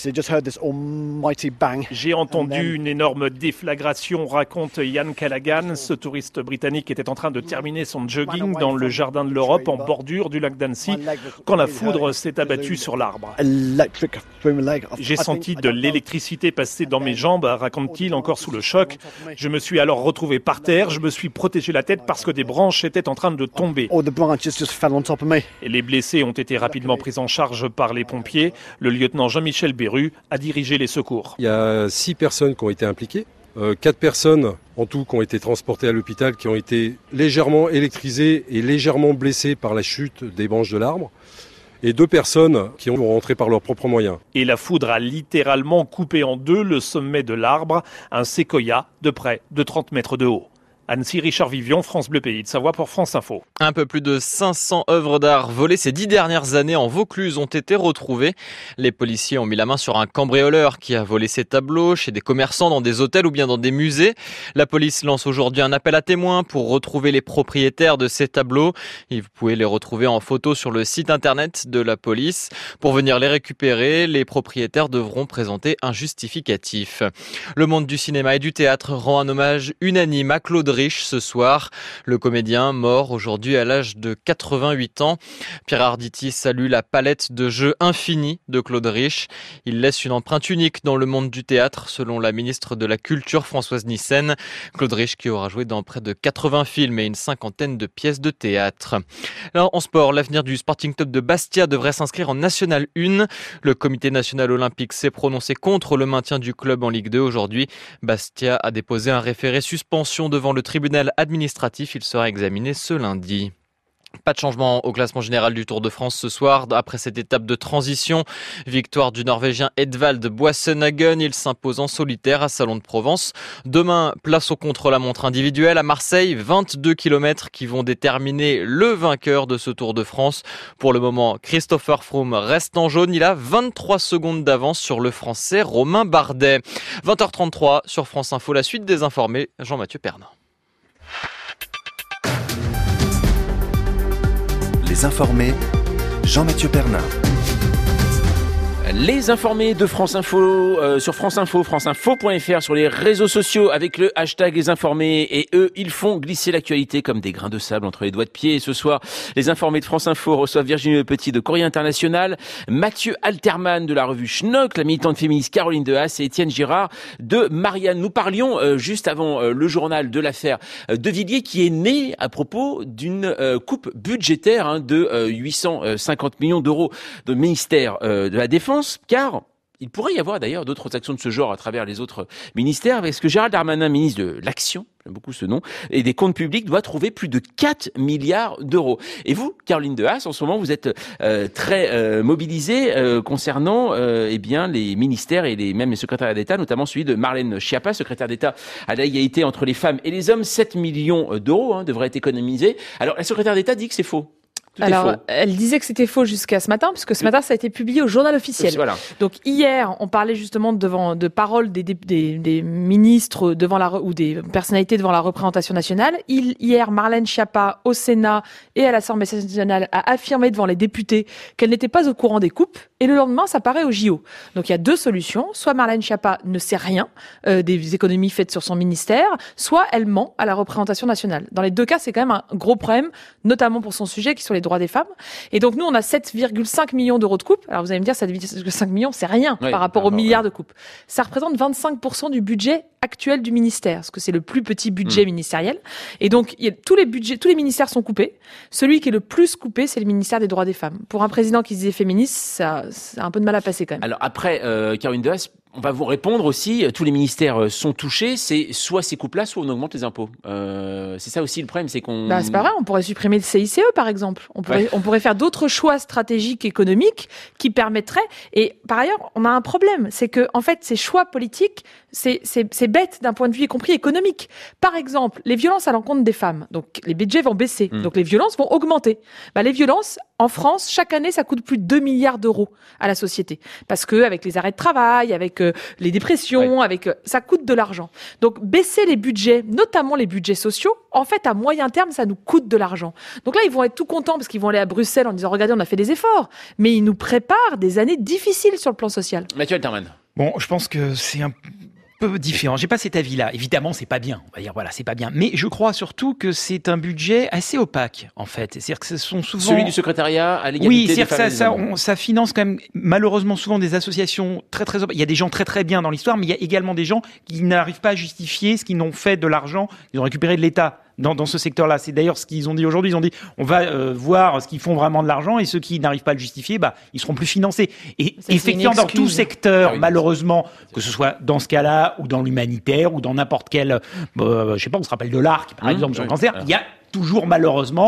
J'ai entendu une énorme déflagration, raconte Ian Callaghan. Ce touriste britannique était en train de terminer son jogging dans le jardin de l'Europe en bordure du lac d'Annecy quand la foudre s'est abattue sur l'arbre. J'ai senti de l'électricité passer dans mes jambes, raconte-t-il, encore sous le choc. Je me suis alors retrouvé par terre, je me suis protégé la tête parce que des branches étaient en train de tomber. Et les blessés ont été rapidement pris en charge par les pompiers. Le lieutenant Jean-Michel Berru a dirigé les secours. Il y a six personnes qui ont été impliquées, euh, quatre personnes en tout qui ont été transportées à l'hôpital, qui ont été légèrement électrisées et légèrement blessées par la chute des branches de l'arbre, et deux personnes qui ont rentré par leurs propres moyens. Et la foudre a littéralement coupé en deux le sommet de l'arbre, un séquoia de près de trente mètres de haut. Annecy, Richard Vivion, France Bleu Pays de Savoie pour France Info. Un peu plus de cinq cents œuvres d'art volées ces dix dernières années en Vaucluse ont été retrouvées. Les policiers ont mis la main sur un cambrioleur qui a volé ces tableaux chez des commerçants, dans des hôtels ou bien dans des musées. La police lance aujourd'hui un appel à témoins pour retrouver les propriétaires de ces tableaux. Et vous pouvez les retrouver en photo sur le site internet de la police. Pour venir les récupérer, les propriétaires devront présenter un justificatif. Le monde du cinéma et du théâtre rend un hommage unanime à Claude Rich ce soir. Le comédien, mort aujourd'hui à l'âge de quatre-vingt-huit ans. Pierre Arditi salue la palette de jeux infinie de Claude Rich. Il laisse une empreinte unique dans le monde du théâtre, selon la ministre de la Culture Françoise Nyssen. Claude Rich qui aura joué dans près de quatre-vingts films et une cinquantaine de pièces de théâtre. Alors, en sport, l'avenir du Sporting Club de Bastia devrait s'inscrire en National un. Le comité national olympique s'est prononcé contre le maintien du club en Ligue deux aujourd'hui. Bastia a déposé un référé suspension devant le tribunal administratif. Il sera examiné ce lundi. Pas de changement au classement général du Tour de France ce soir. Après cette étape de transition, victoire du Norvégien Edvald Boasson-Hagen. Il s'impose en solitaire à Salon de Provence. Demain, place au contre-la-montre individuel à Marseille. vingt-deux kilomètres qui vont déterminer le vainqueur de ce Tour de France. Pour le moment, Christopher Froome reste en jaune. Il a vingt-trois secondes d'avance sur le Français Romain Bardet. vingt heures trente-trois sur France Info. La suite des informés, Jean-Mathieu Pernin. Les informés, Jean-Mathieu Pernin. Les informés de France Info euh, sur France Info, franceinfo point f r, sur les réseaux sociaux avec le hashtag les informés, et eux, ils font glisser l'actualité comme des grains de sable entre les doigts de pied. Et ce soir, les informés de France Info reçoivent Virginie Le Petit de Courrier International, Mathieu Alterman de la revue Schnock, la militante féministe Caroline Dehaas et Étienne Girard de Marianne. Nous parlions euh, juste avant euh, le journal de l'affaire euh, De Villiers, qui est né à propos d'une euh, coupe budgétaire hein, de euh, huit cent cinquante millions d'euros de ministère euh, de la Défense. Car il pourrait y avoir d'ailleurs d'autres actions de ce genre à travers les autres ministères, parce que Gérald Darmanin, ministre de l'Action, j'aime beaucoup ce nom, et des comptes publics, doit trouver plus de quatre milliards d'euros. Et vous, Caroline Dehaas, en ce moment, vous êtes euh, très euh, mobilisée euh, concernant euh, eh bien les ministères et les même les secrétaires d'État, notamment celui de Marlène Schiappa, secrétaire d'État à l'égalité entre les femmes et les hommes. sept millions d'euros hein, devraient être économisés. Alors, la secrétaire d'État dit que c'est faux. Tout Alors, elle disait que c'était faux jusqu'à ce matin, puisque ce matin, ça a été publié au journal officiel. Voilà. Donc, hier, on parlait justement devant, de paroles des, des, des ministres devant la, ou des personnalités devant la représentation nationale. Il, hier, Marlène Schiappa, au Sénat et à l'Assemblée nationale, a affirmé devant les députés qu'elle n'était pas au courant des coupes. Et le lendemain, ça paraît au J O. Donc, il y a deux solutions. Soit Marlène Schiappa ne sait rien euh, des économies faites sur son ministère, soit elle ment à la représentation nationale. Dans les deux cas, c'est quand même un gros problème, notamment pour son sujet, qui sont les droits des femmes. Et donc, nous, on a sept virgule cinq millions d'euros de coupes. Alors, vous allez me dire, sept virgule cinq millions, c'est rien oui, par rapport aux milliards de coupes. Ça représente vingt-cinq pour cent du budget actuel du ministère, parce que c'est le plus petit budget mmh. ministériel. Et donc, il y a, tous les budgets, tous les ministères sont coupés. Celui qui est le plus coupé, c'est le ministère des droits des femmes. Pour un président qui se disait féministe, ça, ça a un peu de mal à passer quand même. Alors après, euh, Caroline Dehaas, on va vous répondre aussi, tous les ministères sont touchés, c'est soit ces coupes-là, soit on augmente les impôts. Euh, c'est ça aussi le problème, c'est qu'on... Bah, c'est pas vrai, on pourrait supprimer le C I C E par exemple. On pourrait, ouais. on pourrait faire d'autres choix stratégiques économiques qui permettraient... Et par ailleurs, on a un problème, c'est que en fait, ces choix politiques, c'est, c'est, c'est bête d'un point de vue y compris économique. Par exemple, les violences à l'encontre des femmes, donc les budgets vont baisser, mmh. donc les violences vont augmenter. Bah, les violences, en France, chaque année, ça coûte plus de deux milliards d'euros à la société. Parce que avec les arrêts de travail, avec euh, les dépressions, ouais. avec euh, ça coûte de l'argent. Donc baisser les budgets, notamment les budgets sociaux, en fait à moyen terme, ça nous coûte de l'argent. Donc là, ils vont être tout contents parce qu'ils vont aller à Bruxelles en disant regardez, on a fait des efforts, mais ils nous préparent des années difficiles sur le plan social. Mathieu Alterman. Bon, je pense que c'est un peu différent. J'ai pas cet avis-là. Évidemment, c'est pas bien. On va dire voilà, c'est pas bien. Mais je crois surtout que c'est un budget assez opaque, en fait. C'est-à-dire que ce sont souvent celui du secrétariat à l'égalité oui, des c'est-à-dire femmes que ça, ça, on, ça finance quand même malheureusement souvent des associations très très. Il y a des gens très très bien dans l'histoire, mais il y a également des gens qui n'arrivent pas à justifier ce qu'ils n'ont fait de l'argent qu'ils ont récupéré de l'État. Dans, dans ce secteur-là, c'est d'ailleurs ce qu'ils ont dit aujourd'hui. Ils ont dit, on va euh, voir ce qu'ils font vraiment de l'argent, et ceux qui n'arrivent pas à le justifier, bah, ils seront plus financés. Et ça, effectivement, dans tout secteur, oui, malheureusement, que ce soit dans ce cas-là ou dans l'humanitaire ou dans n'importe quel, euh, je sais pas, on se rappelle de l'Arc, par mmh, exemple, sur oui, le cancer, il y a toujours malheureusement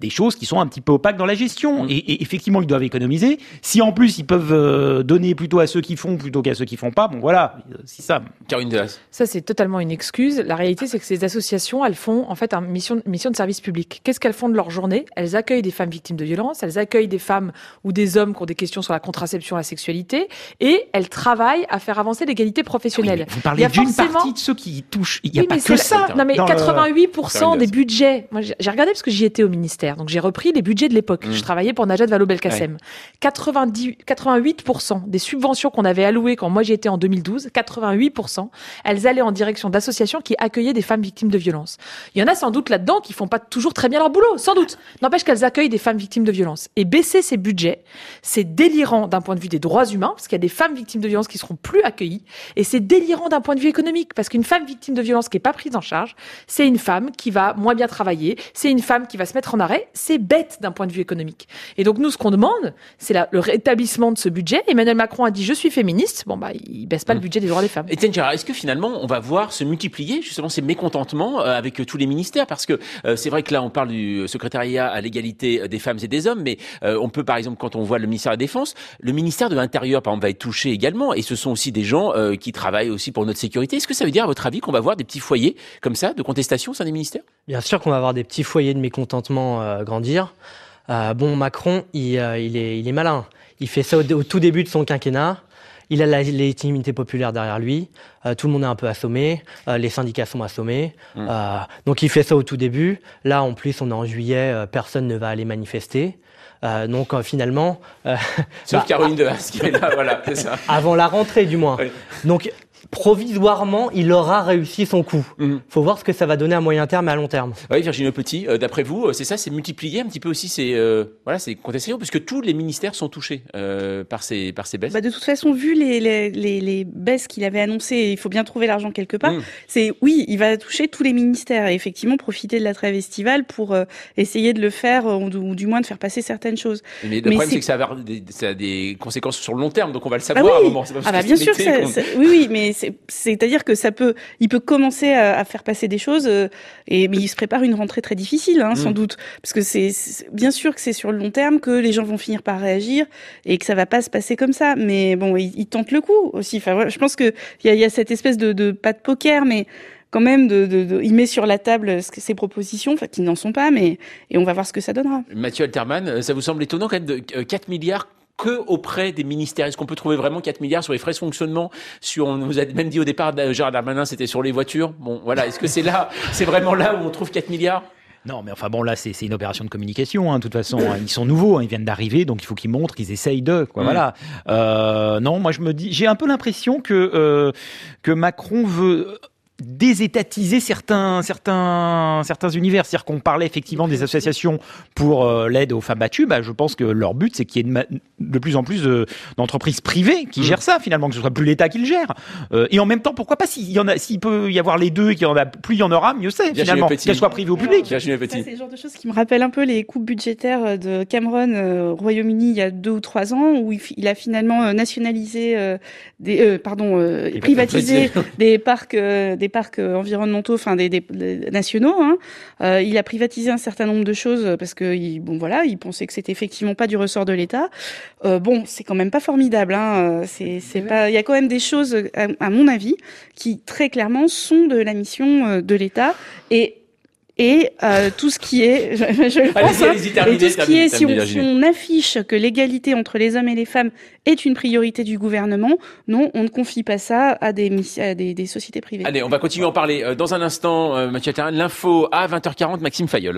des choses qui sont un petit peu opaques dans la gestion. Mmh. Et, et effectivement, ils doivent économiser. Si en plus ils peuvent euh, donner plutôt à ceux qui font plutôt qu'à ceux qui font pas, bon voilà, c'est ça. Caroline Delas. Ça, c'est totalement une excuse. La réalité, c'est que ces associations, elles font en fait une mission, mission de service public. Qu'est-ce qu'elles font de leur journée ? Elles accueillent des femmes victimes de violences, elles accueillent des femmes ou des hommes qui ont des questions sur la contraception, la sexualité, et elles travaillent à faire avancer l'égalité professionnelle. Oui, vous parlez d'une forcément... partie de ceux qui touchent. Il n'y a oui, pas que ça. Non, mais quatre-vingt-huit pour cent le... des budgets. Moi, j'ai regardé parce que j'y étais au ministère, donc j'ai repris les budgets de l'époque. Mmh. Je travaillais pour Najat Vallaud-Belkacem. Ouais. quatre-vingt-dix, quatre-vingt-huit pour cent des subventions qu'on avait allouées quand moi j'y étais en deux mille douze, quatre-vingt-huit pour cent, elles allaient en direction d'associations qui accueillaient des femmes victimes de violences. Il y en a sans doute là-dedans qui font pas toujours très bien leur boulot, sans doute. N'empêche qu'elles accueillent des femmes victimes de violences. Et baisser ces budgets, c'est délirant d'un point de vue des droits humains, parce qu'il y a des femmes victimes de violences qui seront plus accueillies, et c'est délirant d'un point de vue économique, parce qu'une femme victime de violence qui est pas prise en charge, c'est une femme qui va moins bien travailler, c'est une femme qui va se mettre en arrêt, c'est bête d'un point de vue économique. Et donc nous, ce qu'on demande, c'est la, le rétablissement de ce budget. Emmanuel Macron a dit « je suis féministe », bon bah il baisse pas mmh. le budget des droits des femmes. Étienne Gérard, est-ce que finalement on va voir se multiplier justement ces mécontentements euh, avec euh, tous les ministères, parce que euh, c'est vrai que là on parle du secrétariat à l'égalité des femmes et des hommes, mais euh, on peut par exemple, quand on voit le ministère de la Défense, le ministère de l'Intérieur par exemple va être touché également, et ce sont aussi des gens euh, qui travaillent aussi pour notre sécurité. Est-ce que ça veut dire à votre avis qu'on va voir des petits foyers comme ça de contestation au sein des ministères ? Bien sûr qu'on va avoir des petits foyers de mécontentement euh, grandir. Euh, bon, Macron, il, euh, il, est, il est malin. Il fait ça au, au tout début de son quinquennat. Il a la légitimité populaire derrière lui. Euh, tout le monde est un peu assommé. Euh, les syndicats sont assommés. Mmh. Euh, donc il fait ça au tout début. Là, en plus, on est en juillet. Euh, personne ne va aller manifester. Euh, donc euh, finalement... Euh, Sauf bah, Caroline Delas qui est là, voilà, c'est ça. Avant la rentrée, du moins. Oui. Donc... provisoirement, il aura réussi son coup. Mmh. Faut voir ce que ça va donner à moyen terme et à long terme. Oui, Virginie Petit, euh, d'après vous, c'est ça, c'est multiplier un petit peu aussi ces, euh, voilà, ces contestations, puisque tous les ministères sont touchés euh, par ces, par ces baisses. Bah de toute façon, vu les, les, les, les baisses qu'il avait annoncées, il faut bien trouver l'argent quelque part. Mmh. C'est oui, il va toucher tous les ministères et effectivement profiter de la trêve estivale pour euh, essayer de le faire ou, ou du moins de faire passer certaines choses. Mais le Mais problème, c'est... c'est que ça va avoir des, ça a des conséquences sur le long terme, donc on va le savoir ah oui. à un moment. C'est pas ah bah bien sûr, ça, ça, oui, oui, mais c'est, c'est-à-dire que ça peut, il peut commencer à, à faire passer des choses, euh, et mais il se prépare une rentrée très difficile, hein, mmh. sans doute, parce que c'est, c'est bien sûr que c'est sur le long terme que les gens vont finir par réagir et que ça va pas se passer comme ça. Mais bon, il, il tente le coup aussi. Enfin, voilà, je pense que il y a, y a cette espèce de, de pas de poker, mais quand même, de, de, de, il met sur la table ses propositions, enfin qui n'en sont pas, mais et on va voir ce que ça donnera. Mathieu Alterman, ça vous semble étonnant quand même de quatre milliards que auprès des ministères? Est-ce qu'on peut trouver vraiment quatre milliards sur les frais de fonctionnement? Sur, on vous a même dit au départ, Gérard Darmanin, c'était sur les voitures. Bon, voilà. Est-ce que c'est là, c'est vraiment là où on trouve quatre milliards? Non, mais enfin bon, là, c'est, c'est une opération de communication. Hein, de toute façon, ils sont nouveaux, hein, ils viennent d'arriver, donc il faut qu'ils montrent qu'ils essayent de. Quoi, mmh. Voilà. Euh, non, moi je me dis, j'ai un peu l'impression que euh, que Macron veut désétatiser certains certains certains univers, c'est-à-dire qu'on parlait effectivement des associations pour euh, l'aide aux femmes battues. Bah, je pense que leur but, c'est qu'il y ait de, ma- de plus en plus de, d'entreprises privées qui mmh. gèrent ça, finalement, que ce soit plus l'État qui le gère. Euh, et en même temps, pourquoi pas, s'il y en a, s'il peut y avoir les deux et qu'il y en a, plus il y en aura, mieux c'est, Virginie finalement, Petit. qu'elle soit privée ou publique. Ça, c'est le genre de choses qui me rappellent un peu les coupes budgétaires de Cameron euh, au Royaume-Uni il y a deux ou trois ans, où il, il a finalement euh, nationalisé euh, des, euh, pardon, euh, privatisé des parcs, euh, des parcs euh, environnementaux, enfin des, des, des nationaux. Hein. Euh, il a privatisé un certain nombre de choses parce que, il, bon voilà, il pensait que c'était effectivement pas du ressort de l'État. Euh, bon, c'est quand même pas formidable. Hein. C'est, c'est pas. Il y a quand même des choses, à, à mon avis, qui très clairement sont de la mission de l'État et Et euh, tout ce qui est, je, je le pense, allez-y, allez-y, terminez, et tout ce qui terminez, est, si on, terminez, si on affiche que l'égalité entre les hommes et les femmes est une priorité du gouvernement, non, on ne confie pas ça à des, à des, des sociétés privées. Allez, on va continuer à en parler. Dans un instant, euh, Mathieu Alterman, l'info à vingt heures quarante, Maxime Fayolle.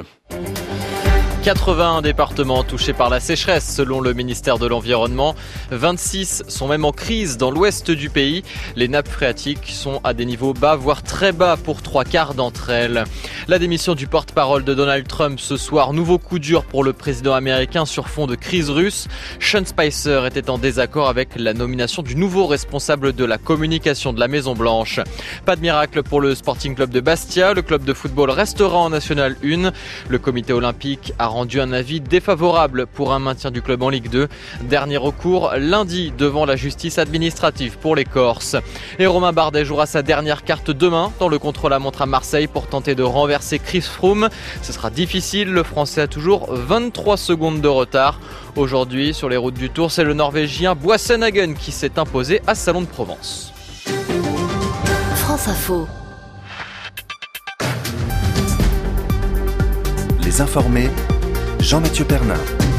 quatre-vingt-un départements touchés par la sécheresse selon le ministère de l'Environnement. vingt-six sont même en crise dans l'ouest du pays. Les nappes phréatiques sont à des niveaux bas, voire très bas pour trois quarts d'entre elles. La démission du porte-parole de Donald Trump ce soir. Nouveau coup dur pour le président américain sur fond de crise russe. Sean Spicer était en désaccord avec la nomination du nouveau responsable de la communication de la Maison-Blanche. Pas de miracle pour le Sporting Club de Bastia. Le club de football restera en National un. Le comité olympique a rendu un avis défavorable pour un maintien du club en Ligue deux. Dernier recours lundi devant la justice administrative pour les Corses. Et Romain Bardet jouera sa dernière carte demain dans le contre-la-montre à Marseille pour tenter de renverser Chris Froome. Ce sera difficile, le Français a toujours vingt-trois secondes de retard. Aujourd'hui, sur les routes du Tour, c'est le Norvégien Boasson-Hagen qui s'est imposé à Salon de Provence. France Info. Les informés, Jean-Mathieu Pernin.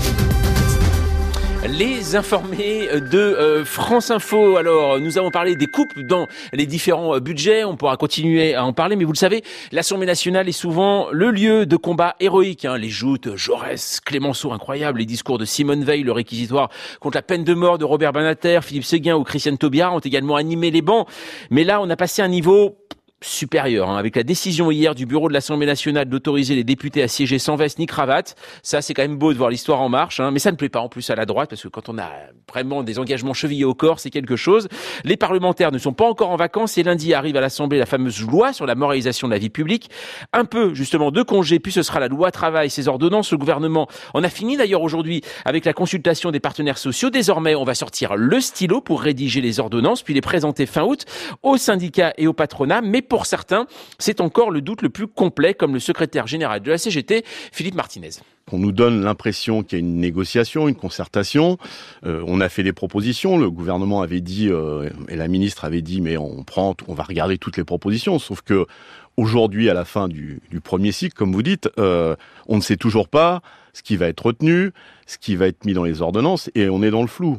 Les informés de euh, France Info. Alors, nous avons parlé des coupes dans les différents budgets. On pourra continuer à en parler, mais vous le savez, l'Assemblée nationale est souvent le lieu de combats héroïques. Hein. Les joutes Jaurès, Clémenceau, incroyable. Les discours de Simone Veil, le réquisitoire contre la peine de mort de Robert Badinter, Philippe Séguin ou Christiane Taubira ont également animé les bancs. Mais là, on a passé un niveau supérieur, hein, avec la décision hier du bureau de l'Assemblée nationale d'autoriser les députés à siéger sans veste ni cravate. Ça, c'est quand même beau de voir l'histoire en marche, hein, mais ça ne plaît pas en plus à la droite, parce que quand on a vraiment des engagements chevillés au corps, c'est quelque chose. Les parlementaires ne sont pas encore en vacances et lundi arrive à l'Assemblée la fameuse loi sur la moralisation de la vie publique. Un peu, justement, de congé, puis ce sera la loi travail, ses ordonnances. Le gouvernement en a fini d'ailleurs aujourd'hui avec la consultation des partenaires sociaux. Désormais, on va sortir le stylo pour rédiger les ordonnances, puis les présenter fin août aux syndicats et au patronat. Mais pour certains, c'est encore le doute le plus complet, comme le secrétaire général de la C G T, Philippe Martinez. On nous donne l'impression qu'il y a une négociation, une concertation. Euh, on a fait des propositions. Le gouvernement avait dit, euh, et la ministre avait dit, mais on prend, on va regarder toutes les propositions. Sauf que aujourd'hui, à la fin du, du premier cycle, comme vous dites, euh, on ne sait toujours pas ce qui va être retenu, ce qui va être mis dans les ordonnances, et on est dans le flou.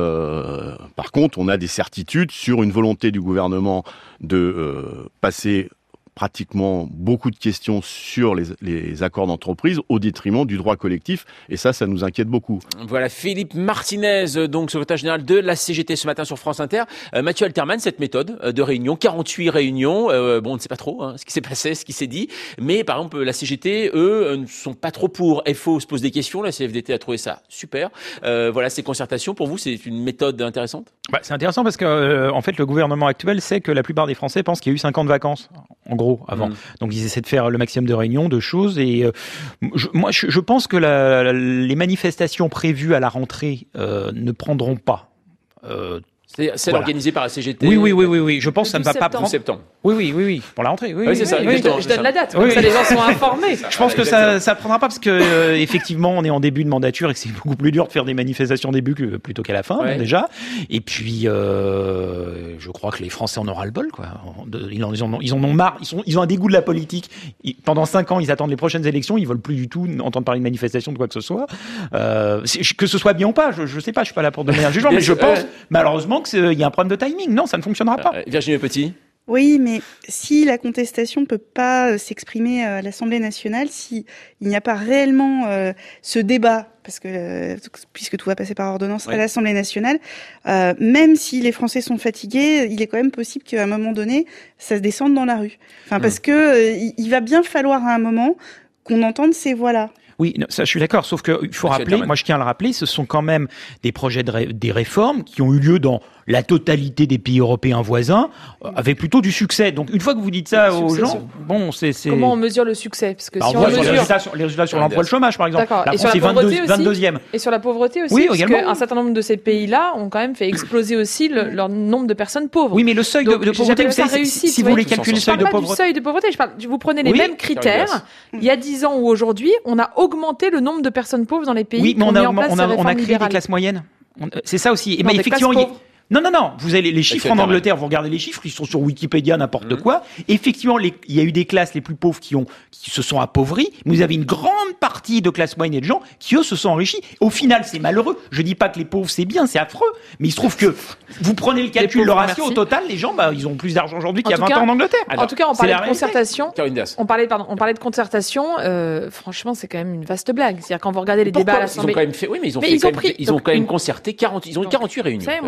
Euh, par contre, on a des certitudes sur une volonté du gouvernement de euh, passer pratiquement beaucoup de questions sur les, les accords d'entreprise au détriment du droit collectif, et ça, ça nous inquiète beaucoup. Voilà, Philippe Martinez, donc secrétaire général de la C G T ce matin sur France Inter. Euh, Mathieu Alterman, cette méthode de réunion, quarante-huit réunions, euh, bon, on ne sait pas trop hein, ce qui s'est passé, ce qui s'est dit, mais par exemple, la C G T, eux, ne sont pas trop pour. F O se pose des questions, la C F D T a trouvé ça super. Euh, voilà, ces concertations, pour vous, c'est une méthode intéressante ? Bah, c'est intéressant parce que, euh, en fait, le gouvernement actuel sait que la plupart des Français pensent qu'il y a eu cinq ans de vacances, en gros, avant. Mmh. Donc, ils essaient de faire le maximum de réunions, de choses. Et euh, je, moi, je, je pense que la, les manifestations prévues à la rentrée euh, ne prendront pas. Euh, C'est celle voilà. organisée par la C G T. Oui, oui, oui, oui, oui. Je pense que ça ne va septembre. pas prendre. septembre. Oui, oui, oui, oui. Pour la rentrée. Oui, oui, c'est ça. Oui, je, je donne la date. Comme oui. ça, les gens sont informés. Je pense que ça, ça prendra pas parce que euh, effectivement, on est en début de mandature et que c'est beaucoup plus dur de faire des manifestations au début que plutôt qu'à la fin, ouais. bon, déjà. Et puis, euh, je crois que les Français en auront le bol, quoi. Ils en, ils en ont, ils en ont marre. Ils sont, ils ont un dégoût de la politique. Ils, pendant cinq ans, ils attendent les prochaines élections. Ils veulent plus du tout entendre parler de manifestation de quoi que ce soit. Euh, que ce soit bien ou pas, je, je sais pas. Je suis pas là pour donner un jugement, mais je pense malheureusement qu'il y a un problème de timing. Non, ça ne fonctionnera pas. Euh, Virginie Petit. Oui, mais si la contestation ne peut pas s'exprimer à l'Assemblée nationale, si il n'y a pas réellement euh, ce débat, parce que euh, puisque tout va passer par ordonnance ouais. à l'Assemblée nationale, euh, même si les Français sont fatigués, il est quand même possible qu'à un moment donné, ça se descende dans la rue. Enfin, parce mmh. que euh, il va bien falloir à un moment qu'on entende ces voix-là. Oui, ça, je suis d'accord. Sauf qu'il faut Monsieur rappeler, moi je tiens à le rappeler, ce sont quand même des projets de ré, des réformes qui ont eu lieu dans la totalité des pays européens voisins, euh, avec plutôt du succès. Donc une fois que vous dites ça le aux gens, sur... bon, c'est, c'est... Comment on mesure le succès? Parce que bah, si on, on mesure les résultats sur, les résultats sur l'emploi et le chômage, par exemple. D'accord. La et France sur la est pauvreté vingt-deux, vingt-deuxième. Et sur la pauvreté aussi, oui, parce également. qu'un certain nombre de ces pays-là ont quand même fait exploser aussi le, leur nombre de personnes pauvres. Oui, mais le seuil Donc, de, de pauvreté, vous savez, réussite, si vous voulez calculer le seuil de pauvreté. Je parle pas du seuil de pauvreté. Je parle, vous prenez les oui, mêmes critères. Il y a dix ans ou aujourd'hui, on a augmenté le nombre de personnes pauvres dans les pays. Oui, mais on a, on a, on a créé libérales. des classes moyennes. C'est ça aussi. Et non, mais effectivement, il y a... Non, non, non. Vous avez les, les chiffres en Angleterre. Vous regardez les chiffres, ils sont sur Wikipédia, n'importe mmh. quoi. Effectivement, les, il y a eu des classes les plus pauvres qui ont, qui se sont appauvries. Vous avez une grande partie de classe moyenne et de gens qui, eux, se sont enrichis. Au final, c'est malheureux. Je dis pas que les pauvres, c'est bien, c'est affreux. Mais il se trouve que vous prenez le calcul, pauvres, le ratio, merci. Au total, les gens, bah, ils ont plus d'argent aujourd'hui qu'il y a vingt cas, ans en Angleterre. Alors, en tout cas, on parlait de concertation. Carindas. On parlait, pardon, on parlait de concertation. Euh, franchement, c'est quand même une vaste blague. C'est-à-dire quand vous regardez les débats à l'Assemblée. Ils ont quand même fait, oui, mais ils ont, mais fait ils ont, pris, ils ont quand même concerté quarante, ils ont eu quarante-huit réunions. Vous savez, moi, dans mon travail,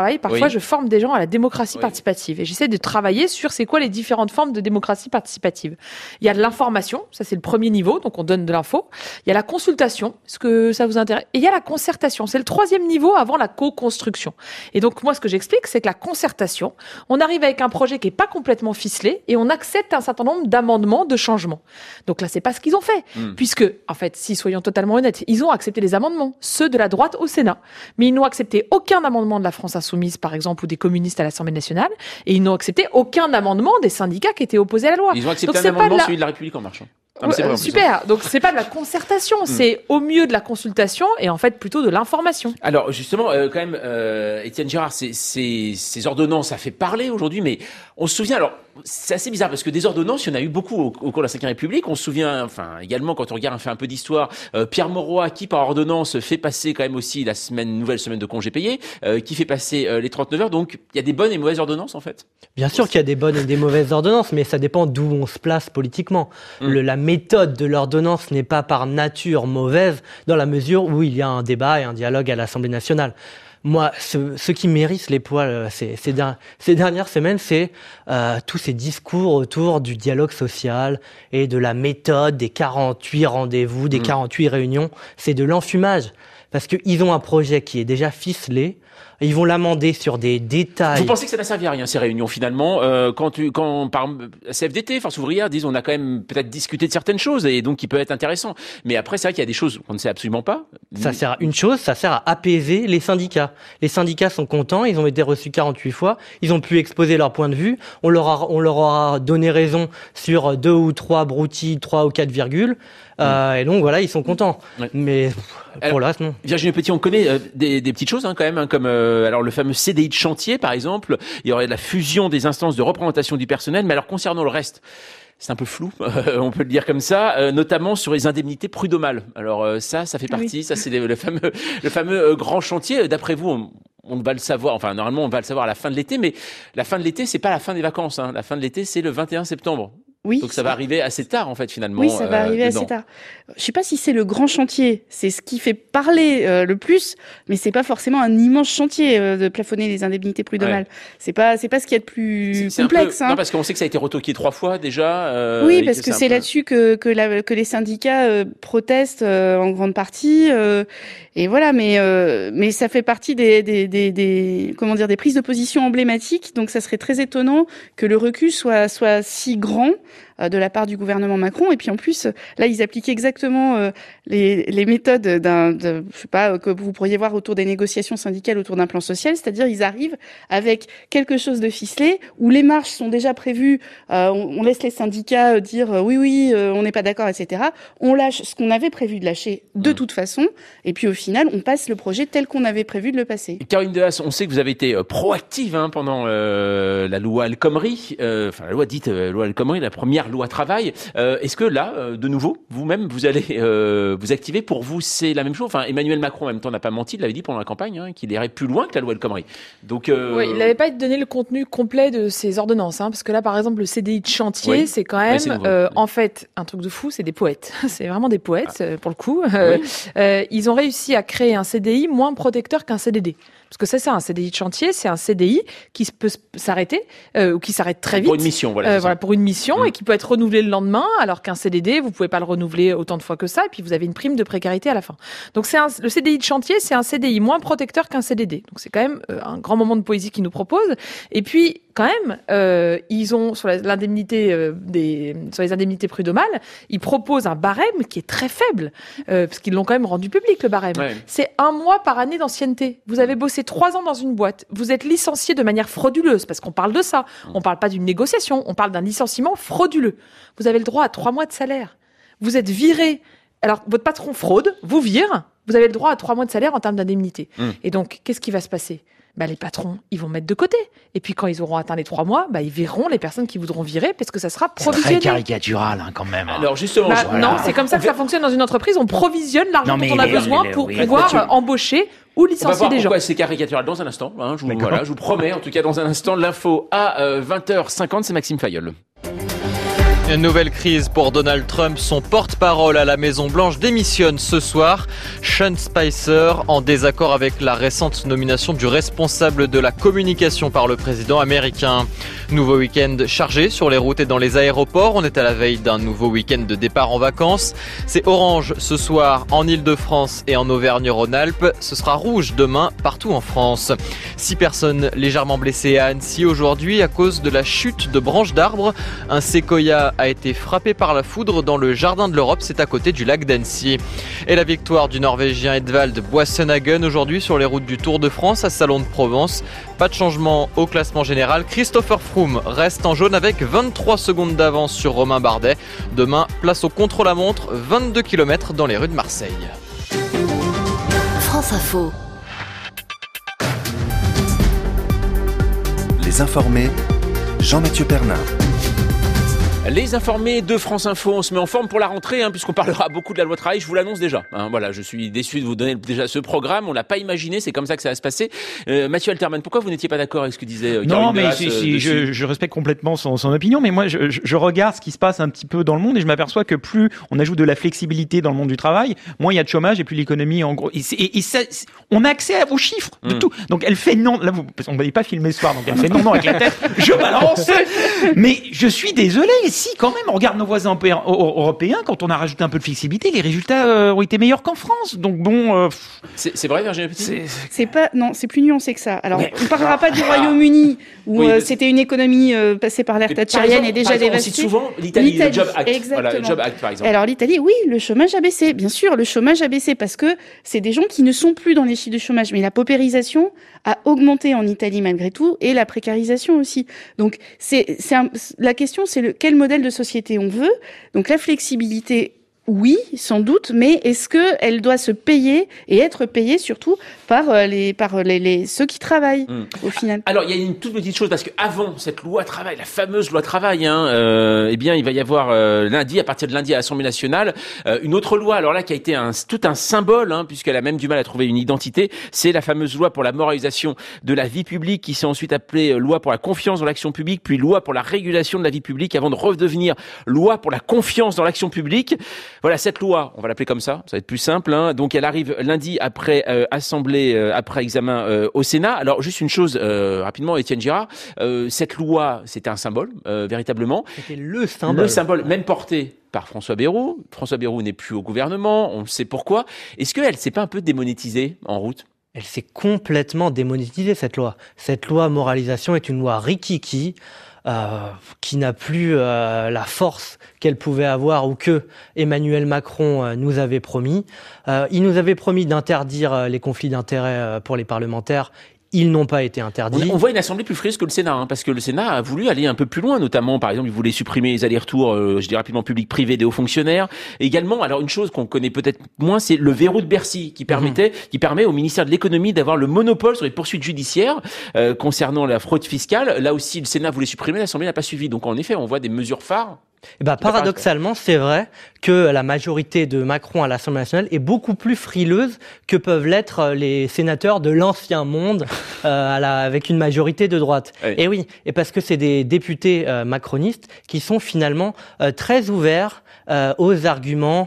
travail, parfois Oui. je forme des gens à la démocratie Oui. participative et j'essaie de travailler sur c'est quoi les différentes formes de démocratie participative. Il y a de l'information, ça c'est le premier niveau, donc on donne de l'info. Il y a la consultation, est-ce que ça vous intéresse? Et il y a la concertation, c'est le troisième niveau avant la co-construction. Et donc moi ce que j'explique, c'est que la concertation, on arrive avec un projet qui est pas complètement ficelé et on accepte un certain nombre d'amendements, de changements. Donc là c'est pas ce qu'ils ont fait, Mm. puisque en fait, si soyons totalement honnêtes, ils ont accepté les amendements, ceux de la droite au Sénat, mais ils n'ont accepté aucun amendement de la France Insoumise, par exemple, ou des communistes à l'Assemblée nationale, et ils n'ont accepté aucun amendement des syndicats qui étaient opposés à la loi. Ils ont accepté Donc, un c'est pas amendement, de la- celui de la République en marche. Ah, mais Ouais, c'est vrai, en plus, hein. super. Donc c'est pas de la concertation, c'est au mieux de la consultation et en fait plutôt de l'information. Alors justement, euh, quand même, euh, Étienne Girard, ces, ces, ces ordonnances, ça fait parler aujourd'hui, mais on se souvient, alors c'est assez bizarre parce que des ordonnances, il y en a eu beaucoup au, au cours de la cinquième République. On se souvient, enfin également quand on regarde, on fait un peu d'histoire, euh, Pierre Mauroy qui par ordonnance fait passer quand même aussi la semaine, nouvelle semaine de congés payés, euh, qui fait passer euh, les trente-neuf heures. Donc il y a des bonnes et mauvaises ordonnances en fait. Bien sûr qu'il y a des bonnes et des mauvaises ordonnances, mais ça dépend d'où on se place politiquement. Mm. Le, la méthode de l'ordonnance n'est pas par nature mauvaise dans la mesure où il y a un débat et un dialogue à l'Assemblée nationale. Moi, ce, ce qui m'hérisse les poils euh, ces, ces, der- ces dernières semaines, c'est euh, tous ces discours autour du dialogue social et de la méthode des quarante-huit rendez-vous, des Mm. quarante-huit réunions. C'est de l'enfumage. Parce qu'ils ont un projet qui est déjà ficelé, ils vont l'amender sur des détails. Vous pensez que ça n'a servi à rien ces réunions finalement euh, quand tu, quand par C F D T, Force ouvrière, disent on a quand même peut-être discuté de certaines choses et donc qui peuvent être intéressants. Mais après c'est vrai qu'il y a des choses qu'on ne sait absolument pas. Ça sert à une chose, ça sert à apaiser les syndicats. Les syndicats sont contents, ils ont été reçus quarante-huit fois, ils ont pu exposer leur point de vue, on leur a, on leur a donné raison sur deux ou trois broutilles, trois ou quatre virgules, euh, et donc voilà, ils sont contents. Ouais. Mais pour le reste, non. Virginie Petit, on connaît euh, des, des petites choses hein, quand même, hein, comme euh, alors le fameux C D I de chantier par exemple. Il y aurait de la fusion des instances de représentation du personnel, mais alors concernant le reste, c'est un peu flou, euh, on peut le dire comme ça, euh, notamment sur les indemnités prud'homales. Alors euh, ça, ça fait partie, Oui. ça c'est le, le fameux, le fameux euh, grand chantier. D'après vous, on, on va le savoir, enfin normalement on va le savoir à la fin de l'été, mais la fin de l'été, c'est pas la fin des vacances. Hein. La fin de l'été, c'est le vingt et un septembre. Oui. Donc ça va arriver assez tard en fait finalement. Oui, ça va euh, arriver dedans. assez tard. Je sais pas si c'est le grand chantier, c'est ce qui fait parler euh, le plus, mais c'est pas forcément un immense chantier euh, de plafonner les indemnités prud'homales. Ouais. C'est pas, c'est pas ce qu'il y a de plus C'est un complexe. peu- hein. Non, parce qu'on sait que ça a été retoqué trois fois déjà. euh, Oui, et parce que un c'est peu- là-dessus que que, la, que les syndicats euh, protestent euh, en grande partie. euh, et voilà, mais euh, mais ça fait partie des, des des des comment dire des prises de position emblématiques. Donc ça serait très étonnant que le recul soit soit si grand euh, de la part du gouvernement Macron. Et puis en plus, là, ils appliquent exactement euh, les les méthodes d'un de, je sais pas que vous pourriez voir autour des négociations syndicales autour d'un plan social, c'est-à-dire ils arrivent avec quelque chose de ficelé où les marches sont déjà prévues. Euh, on, on laisse les syndicats euh, dire euh, oui, oui, euh, on n'est pas d'accord, et cetera. On lâche ce qu'on avait prévu de lâcher de toute façon, et puis au final, on passe le projet tel qu'on avait prévu de le passer. Caroline Dehaas, on sait que vous avez été euh, proactive hein, pendant euh, la loi El Khomri, euh, enfin la loi dite euh, loi El Khomri, la première loi travail. Euh, Est-ce que là, euh, de nouveau, vous-même, vous allez euh, vous activer? Pour vous, c'est la même chose. Enfin, Emmanuel Macron, en même temps, n'a pas menti, il l'avait dit pendant la campagne, hein, qu'il irait plus loin que la loi El Khomri. Donc, euh... Oui, il n'avait pas donné le contenu complet de ces ordonnances, hein, parce que là, par exemple, le C D I de chantier, Oui. c'est quand Ouais, même, c'est nouveau. euh, en fait, un truc de fou, c'est des poètes. C'est vraiment des poètes, euh, pour le coup. Euh, Oui. euh, ils ont réussi à créer un C D I moins protecteur qu'un C D D. Parce que c'est ça, un C D I de chantier, c'est un C D I qui peut s'arrêter, euh, ou qui s'arrête très vite. Pour une mission, voilà. Euh, c'est ça. voilà, pour une mission, Mm. et qui peut être renouvelé le lendemain, alors qu'un C D D, vous pouvez pas le renouveler autant de fois que ça, et puis vous avez une prime de précarité à la fin. Donc c'est un, le C D I de chantier, c'est un C D I moins protecteur qu'un C D D. Donc c'est quand même euh, un grand moment de poésie qu'ils nous proposent. Et puis quand même, euh, ils ont sur la- l'indemnité euh, des sur les indemnités prud'homales, ils proposent un barème qui est très faible, euh, parce qu'ils l'ont quand même rendu public le barème. Ouais. C'est un mois par année d'ancienneté. Vous avez bossé trois ans dans une boîte, vous êtes licencié de manière frauduleuse, parce qu'on parle de ça. On parle pas d'une négociation, on parle d'un licenciement frauduleux. Vous avez le droit à trois mois de salaire. Vous êtes viré. Alors votre patron fraude, vous vire. Vous avez le droit à trois mois de salaire en termes d'indemnité. Mm. Et donc, qu'est-ce qui va se passer? Bah, les patrons, ils vont mettre de côté. Et puis, quand ils auront atteint les trois mois, bah, ils verront les personnes qui voudront virer parce que ça sera C'est très provisionné. caricatural hein, quand même. hein. Alors justement, Bah, je- voilà. Non, c'est comme ça que ça fonctionne dans une entreprise. On provisionne l'argent Non, mais dont on a les- besoin les- pour oui, pouvoir là-dessus. euh, embaucher ou On va licencier voir des gens. pourquoi c'est caricatural dans un instant. Hein, je, vous, D'accord. voilà, je vous promets, en tout cas dans un instant, l'info à euh, vingt heures cinquante, c'est Maxime Fayolle. Une nouvelle crise pour Donald Trump. Son porte-parole à la Maison-Blanche démissionne ce soir. Sean Spicer, en désaccord avec la récente nomination du responsable de la communication par le président américain. Nouveau week-end chargé sur les routes et dans les aéroports. On est à la veille d'un nouveau week-end de départ en vacances. C'est orange ce soir en Ile-de-France et en Auvergne-Rhône-Alpes. Ce sera rouge demain partout en France. Six personnes légèrement blessées à Annecy aujourd'hui à cause de la chute de branches d'arbres. Un séquoia a été frappé par la foudre dans le jardin de l'Europe, c'est à côté du lac d'Annecy. Et la victoire du Norvégien Edvald Boasson-Hagen aujourd'hui sur les routes du Tour de France à Salon de Provence. Pas de changement au classement général. Christopher Froome reste en jaune avec vingt-trois secondes d'avance sur Romain Bardet. Demain, place au contre-la-montre, vingt-deux kilomètres dans les rues de Marseille. France Info. Les informés, Jean-Mathieu Pernin. Les informés de France Info, on se met en forme pour la rentrée, hein, puisqu'on parlera beaucoup de la loi travail, je vous l'annonce déjà. Hein, voilà, je suis déçu de vous donner déjà ce programme, on l'a pas imaginé, c'est comme ça que ça va se passer. Euh, Mathieu Alterman, pourquoi vous n'étiez pas d'accord avec ce que disait euh, Non, Caroline mais Dehaas, si, euh, si, je, je respecte complètement son, son opinion, mais moi, je, je regarde ce qui se passe un petit peu dans le monde et je m'aperçois que plus on ajoute de la flexibilité dans le monde du travail, moins il y a de chômage et plus l'économie, en gros, et, et, et ça, on a accès à vos chiffres de mmh. tout. Donc elle fait non, là, vous, on ne va pas filmer ce soir, donc elle fait non, non avec la tête, je balance. Mais je suis désolé, si quand même, on regarde nos voisins européens, quand on a rajouté un peu de flexibilité, les résultats euh, ont été meilleurs qu'en France. Donc bon, euh, c'est, c'est vrai, Virginie Petit. C'est, c'est pas, non, c'est plus nuancé que ça. Alors, mais, on ne parlera pas du Royaume-Uni où oui, euh, c'était une économie euh, passée par l'ère thatchérienne et déjà dévastée. On cite souvent l'Italie, l'Italie, le Job Act. Exactement. Voilà, le Job Act, par exemple. Alors l'Italie, oui, le chômage a baissé, bien sûr, le chômage a baissé parce que c'est des gens qui ne sont plus dans les chiffres de chômage, mais la paupérisation a augmenté en Italie malgré tout et la précarisation aussi. Donc c'est, c'est un, la question, c'est le, quel modèle de société on veut. Donc la flexibilité, oui, sans doute, mais est-ce que elle doit se payer et être payée surtout par les par les, les ceux qui travaillent mmh. au final? Alors il y a une toute petite chose parce que avant cette loi travail, la fameuse loi travail, hein, euh, eh bien il va y avoir euh, lundi, à partir de lundi à l'Assemblée nationale, euh, une autre loi. Alors là qui a été un, tout un symbole, hein, puisqu'elle a même du mal à trouver une identité. C'est la fameuse loi pour la moralisation de la vie publique qui s'est ensuite appelée loi pour la confiance dans l'action publique, puis loi pour la régulation de la vie publique, avant de redevenir loi pour la confiance dans l'action publique. Voilà, cette loi, on va l'appeler comme ça, ça va être plus simple. Hein. Donc elle arrive lundi après euh, assemblée, euh, après examen euh, au Sénat. Alors juste une chose euh, rapidement, Étienne Girard, euh, cette loi, c'était un symbole euh, véritablement. C'était le symbole. Le symbole, même porté par François Bayrou. François Bayrou n'est plus au gouvernement, on le sait pourquoi. Est-ce qu'elle s'est pas un peu démonétisée en route? Elle s'est complètement démonétisée, cette loi. Cette loi moralisation est une loi rikiki. Euh, qui n'a plus euh, la force qu'elle pouvait avoir ou que Emmanuel Macron euh, nous avait promis. Euh, il nous avait promis d'interdire euh, les conflits d'intérêts euh, pour les parlementaires. Ils n'ont pas été interdits. On, on voit une assemblée plus frise que le Sénat, hein, parce que le Sénat a voulu aller un peu plus loin, notamment, par exemple, il voulait supprimer les allers-retours, euh, je dis rapidement, public-privé des hauts fonctionnaires. Et également, alors une chose qu'on connaît peut-être moins, c'est le verrou de Bercy, qui permettait, mmh. qui permet au ministère de l'économie d'avoir le monopole sur les poursuites judiciaires euh, concernant la fraude fiscale. Là aussi, le Sénat voulait supprimer, l'Assemblée n'a pas suivi. Donc en effet, on voit des mesures phares. Eh ben, paradoxalement, c'est vrai que la majorité de Macron à l'Assemblée nationale est beaucoup plus frileuse que peuvent l'être les sénateurs de l'ancien monde euh, à la, avec une majorité de droite. Oui. Et oui, et parce que c'est des députés euh, macronistes qui sont finalement euh, très ouverts euh, aux arguments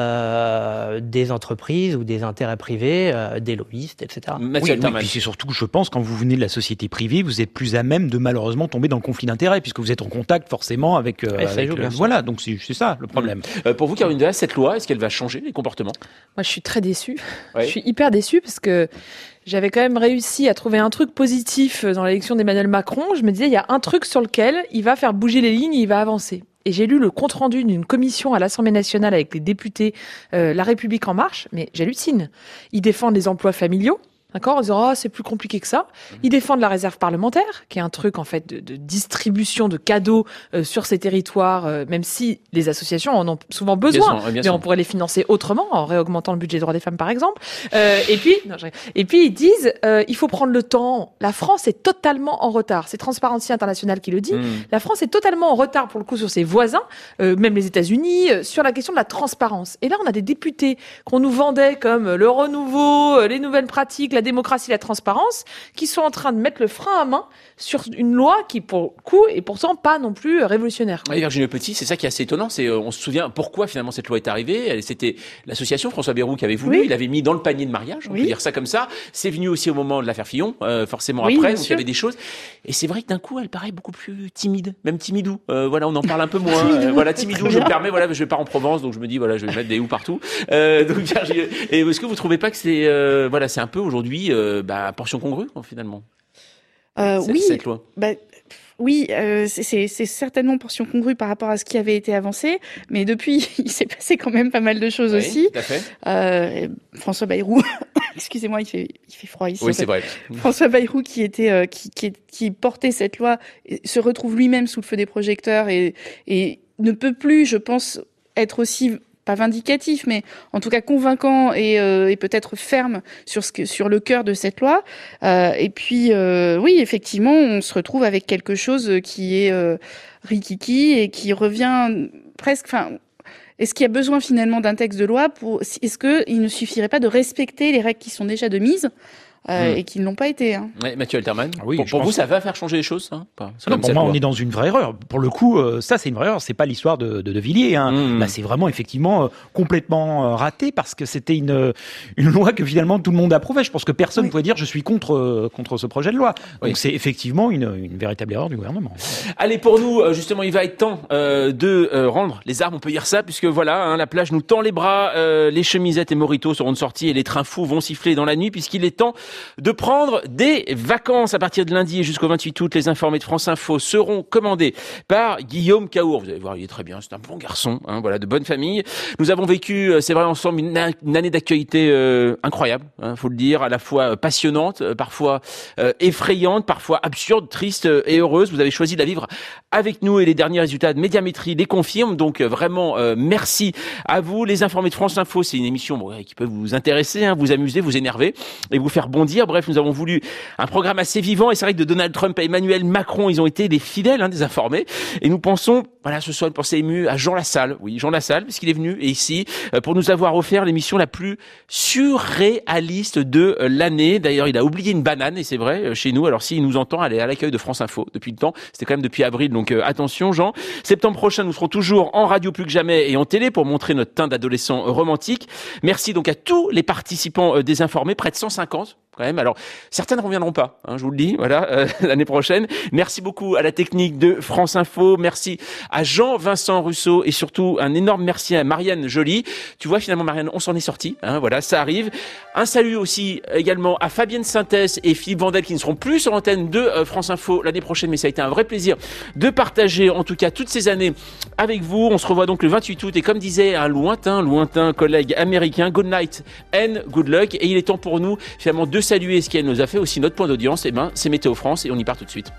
Euh, des entreprises ou des intérêts privés, euh, des lobbyistes, et cetera. Oui, oui, et puis c'est surtout que je pense, quand vous venez de la société privée, vous êtes plus à même de malheureusement tomber dans le conflit d'intérêts, puisque vous êtes en contact forcément avec... Euh, ouais, avec joue, le, voilà, donc c'est, c'est ça le problème. Mmh. Euh, pour vous, Caroline Dehaas, cette loi, est-ce qu'elle va changer les comportements? Moi, je suis très déçue. Ouais. Je suis hyper déçue parce que j'avais quand même réussi à trouver un truc positif dans l'élection d'Emmanuel Macron. Je me disais, il y a un truc sur lequel il va faire bouger les lignes et il va avancer. Et j'ai lu le compte-rendu d'une commission à l'Assemblée nationale avec les députés euh, La République En Marche, mais j'hallucine. Ils défendent les emplois familiaux, d'accord, en disant « Ah, c'est plus compliqué que ça ». Ils défendent la réserve parlementaire, qui est un truc en fait de, de distribution de cadeaux euh, sur ces territoires, euh, même si les associations en ont souvent besoin. Bien sûr, bien sûr. Mais on pourrait les financer autrement, en réaugmentant le budget des droits des femmes par exemple. Euh, et puis, non, je... et puis ils disent euh, il faut prendre le temps. La France est totalement en retard. C'est Transparency International qui le dit. Mmh. La France est totalement en retard pour le coup sur ses voisins, euh, même les États-Unis, euh, sur la question de la transparence. Et là, on a des députés qu'on nous vendait comme le renouveau, euh, les nouvelles pratiques, la démocratie et la transparence, qui sont en train de mettre le frein à main sur une loi qui, pour le coup, est pourtant pas non plus révolutionnaire. Oui, Virginie Lepetit, c'est ça qui est assez étonnant. C'est, euh, on se souvient pourquoi finalement cette loi est arrivée. Elle, c'était l'association François Bayrou qui avait voulu. Oui. Il avait mis dans le panier de mariage, on oui. peut dire ça comme ça. C'est venu aussi au moment de l'affaire Fillon, euh, forcément oui, après. Donc il y avait des choses. Et c'est vrai que d'un coup, elle paraît beaucoup plus timide, même timidou. Euh, voilà, on en parle un peu moins. euh, voilà, timidou. Je me permets. Voilà, je pars en Provence, donc je me dis voilà, je vais mettre des ou partout. Euh, donc, et est-ce que vous trouvez pas que c'est euh, voilà, c'est un peu aujourd'hui euh, bah, portion congrue finalement euh, cette, Oui. Cette loi. Bah... Oui, euh, c'est, c'est certainement portion congrue par rapport à ce qui avait été avancé, mais depuis, il s'est passé quand même pas mal de choses oui, aussi. Tout à fait. Euh, François Bayrou, excusez-moi, il fait, il fait froid ici. Oui, c'est vrai. François Bayrou, qui était, euh, qui, qui, qui portait cette loi, se retrouve lui-même sous le feu des projecteurs et, et ne peut plus, je pense, être aussi pas vindicatif, mais en tout cas convaincant et, euh, et peut-être ferme sur ce que, sur le cœur de cette loi. Euh, et puis, euh, oui, effectivement, on se retrouve avec quelque chose qui est euh, rikiki et qui revient presque. Enfin, est-ce qu'il y a besoin finalement d'un texte de loi pour Est-ce qu'il ne suffirait pas de respecter les règles qui sont déjà de mise? Euh, mmh. Et qui ne l'ont pas été. Hein. Ouais, Mathieu Alterman, oui, pour, pour vous, ça va faire changer les choses hein pas, non, pour moi, loi. On est dans une vraie erreur. Pour le coup, euh, ça, c'est une vraie erreur. C'est pas l'histoire de, de, de Villiers. Hein. Mmh. Là, c'est vraiment effectivement euh, complètement euh, raté parce que c'était une, une loi que finalement tout le monde approuvait. Je pense que personne ne oui. pouvait dire je suis contre, euh, contre ce projet de loi. Donc, oui. c'est effectivement une, une véritable erreur du gouvernement. Allez, pour nous, justement, il va être temps euh, de euh, rendre les armes, on peut dire ça, puisque voilà, hein, la plage nous tend les bras, euh, les chemisettes et mojitos seront de sortie et les trains fous vont siffler dans la nuit puisqu'il est temps de prendre des vacances à partir de lundi et jusqu'au vingt-huit août. Les informés de France Info seront commandés par Guillaume Caour. Vous allez voir, il est très bien, c'est un bon garçon, hein, voilà, de bonne famille. Nous avons vécu, c'est vrai, ensemble une, une année d'actualité euh, incroyable, hein, faut le dire, à la fois passionnante, euh, parfois euh, effrayante, parfois absurde, triste euh, et heureuse. Vous avez choisi de la vivre avec nous et les derniers résultats de Médiamétrie les confirment. Donc euh, vraiment, euh, merci à vous. Les informés de France Info, c'est une émission bon, qui peut vous intéresser, hein, vous amuser, vous énerver et vous faire bondir. Bref, nous avons voulu un programme assez vivant et c'est vrai que de Donald Trump à Emmanuel Macron, ils ont été des fidèles, hein, des informés. Et nous pensons, voilà, ce soir une pensée émue à Jean Lassalle. Oui, Jean Lassalle, puisqu'il est venu ici pour nous avoir offert l'émission la plus surréaliste de l'année. D'ailleurs, il a oublié une banane et c'est vrai chez nous. Alors s'il nous entend, elle est à l'accueil de France Info depuis le temps. C'était quand même depuis avril, donc euh, attention, Jean. Septembre prochain, nous serons toujours en radio plus que jamais et en télé pour montrer notre teint d'adolescent romantique. Merci donc à tous les participants euh, des informés, près de cent cinquante. Quand même. Alors, certains ne reviendront pas, hein, je vous le dis, voilà, euh, l'année prochaine. Merci beaucoup à la technique de France Info. Merci à Jean-Vincent Rousseau et surtout un énorme merci à Marianne Joly. Tu vois, finalement, Marianne, on s'en est sorti, hein, voilà, ça arrive. Un salut aussi également à Fabienne Synthèse et Philippe Vandel qui ne seront plus sur l'antenne de euh, France Info l'année prochaine, mais ça a été un vrai plaisir de partager, en tout cas, toutes ces années avec vous. On se revoit donc le vingt-huit août et comme disait un lointain, lointain collègue américain, good night and good luck. Et il est temps pour nous, finalement, de saluer ce qu'elle nous a fait aussi notre point d'audience, et ben c'est Météo France et on y part tout de suite.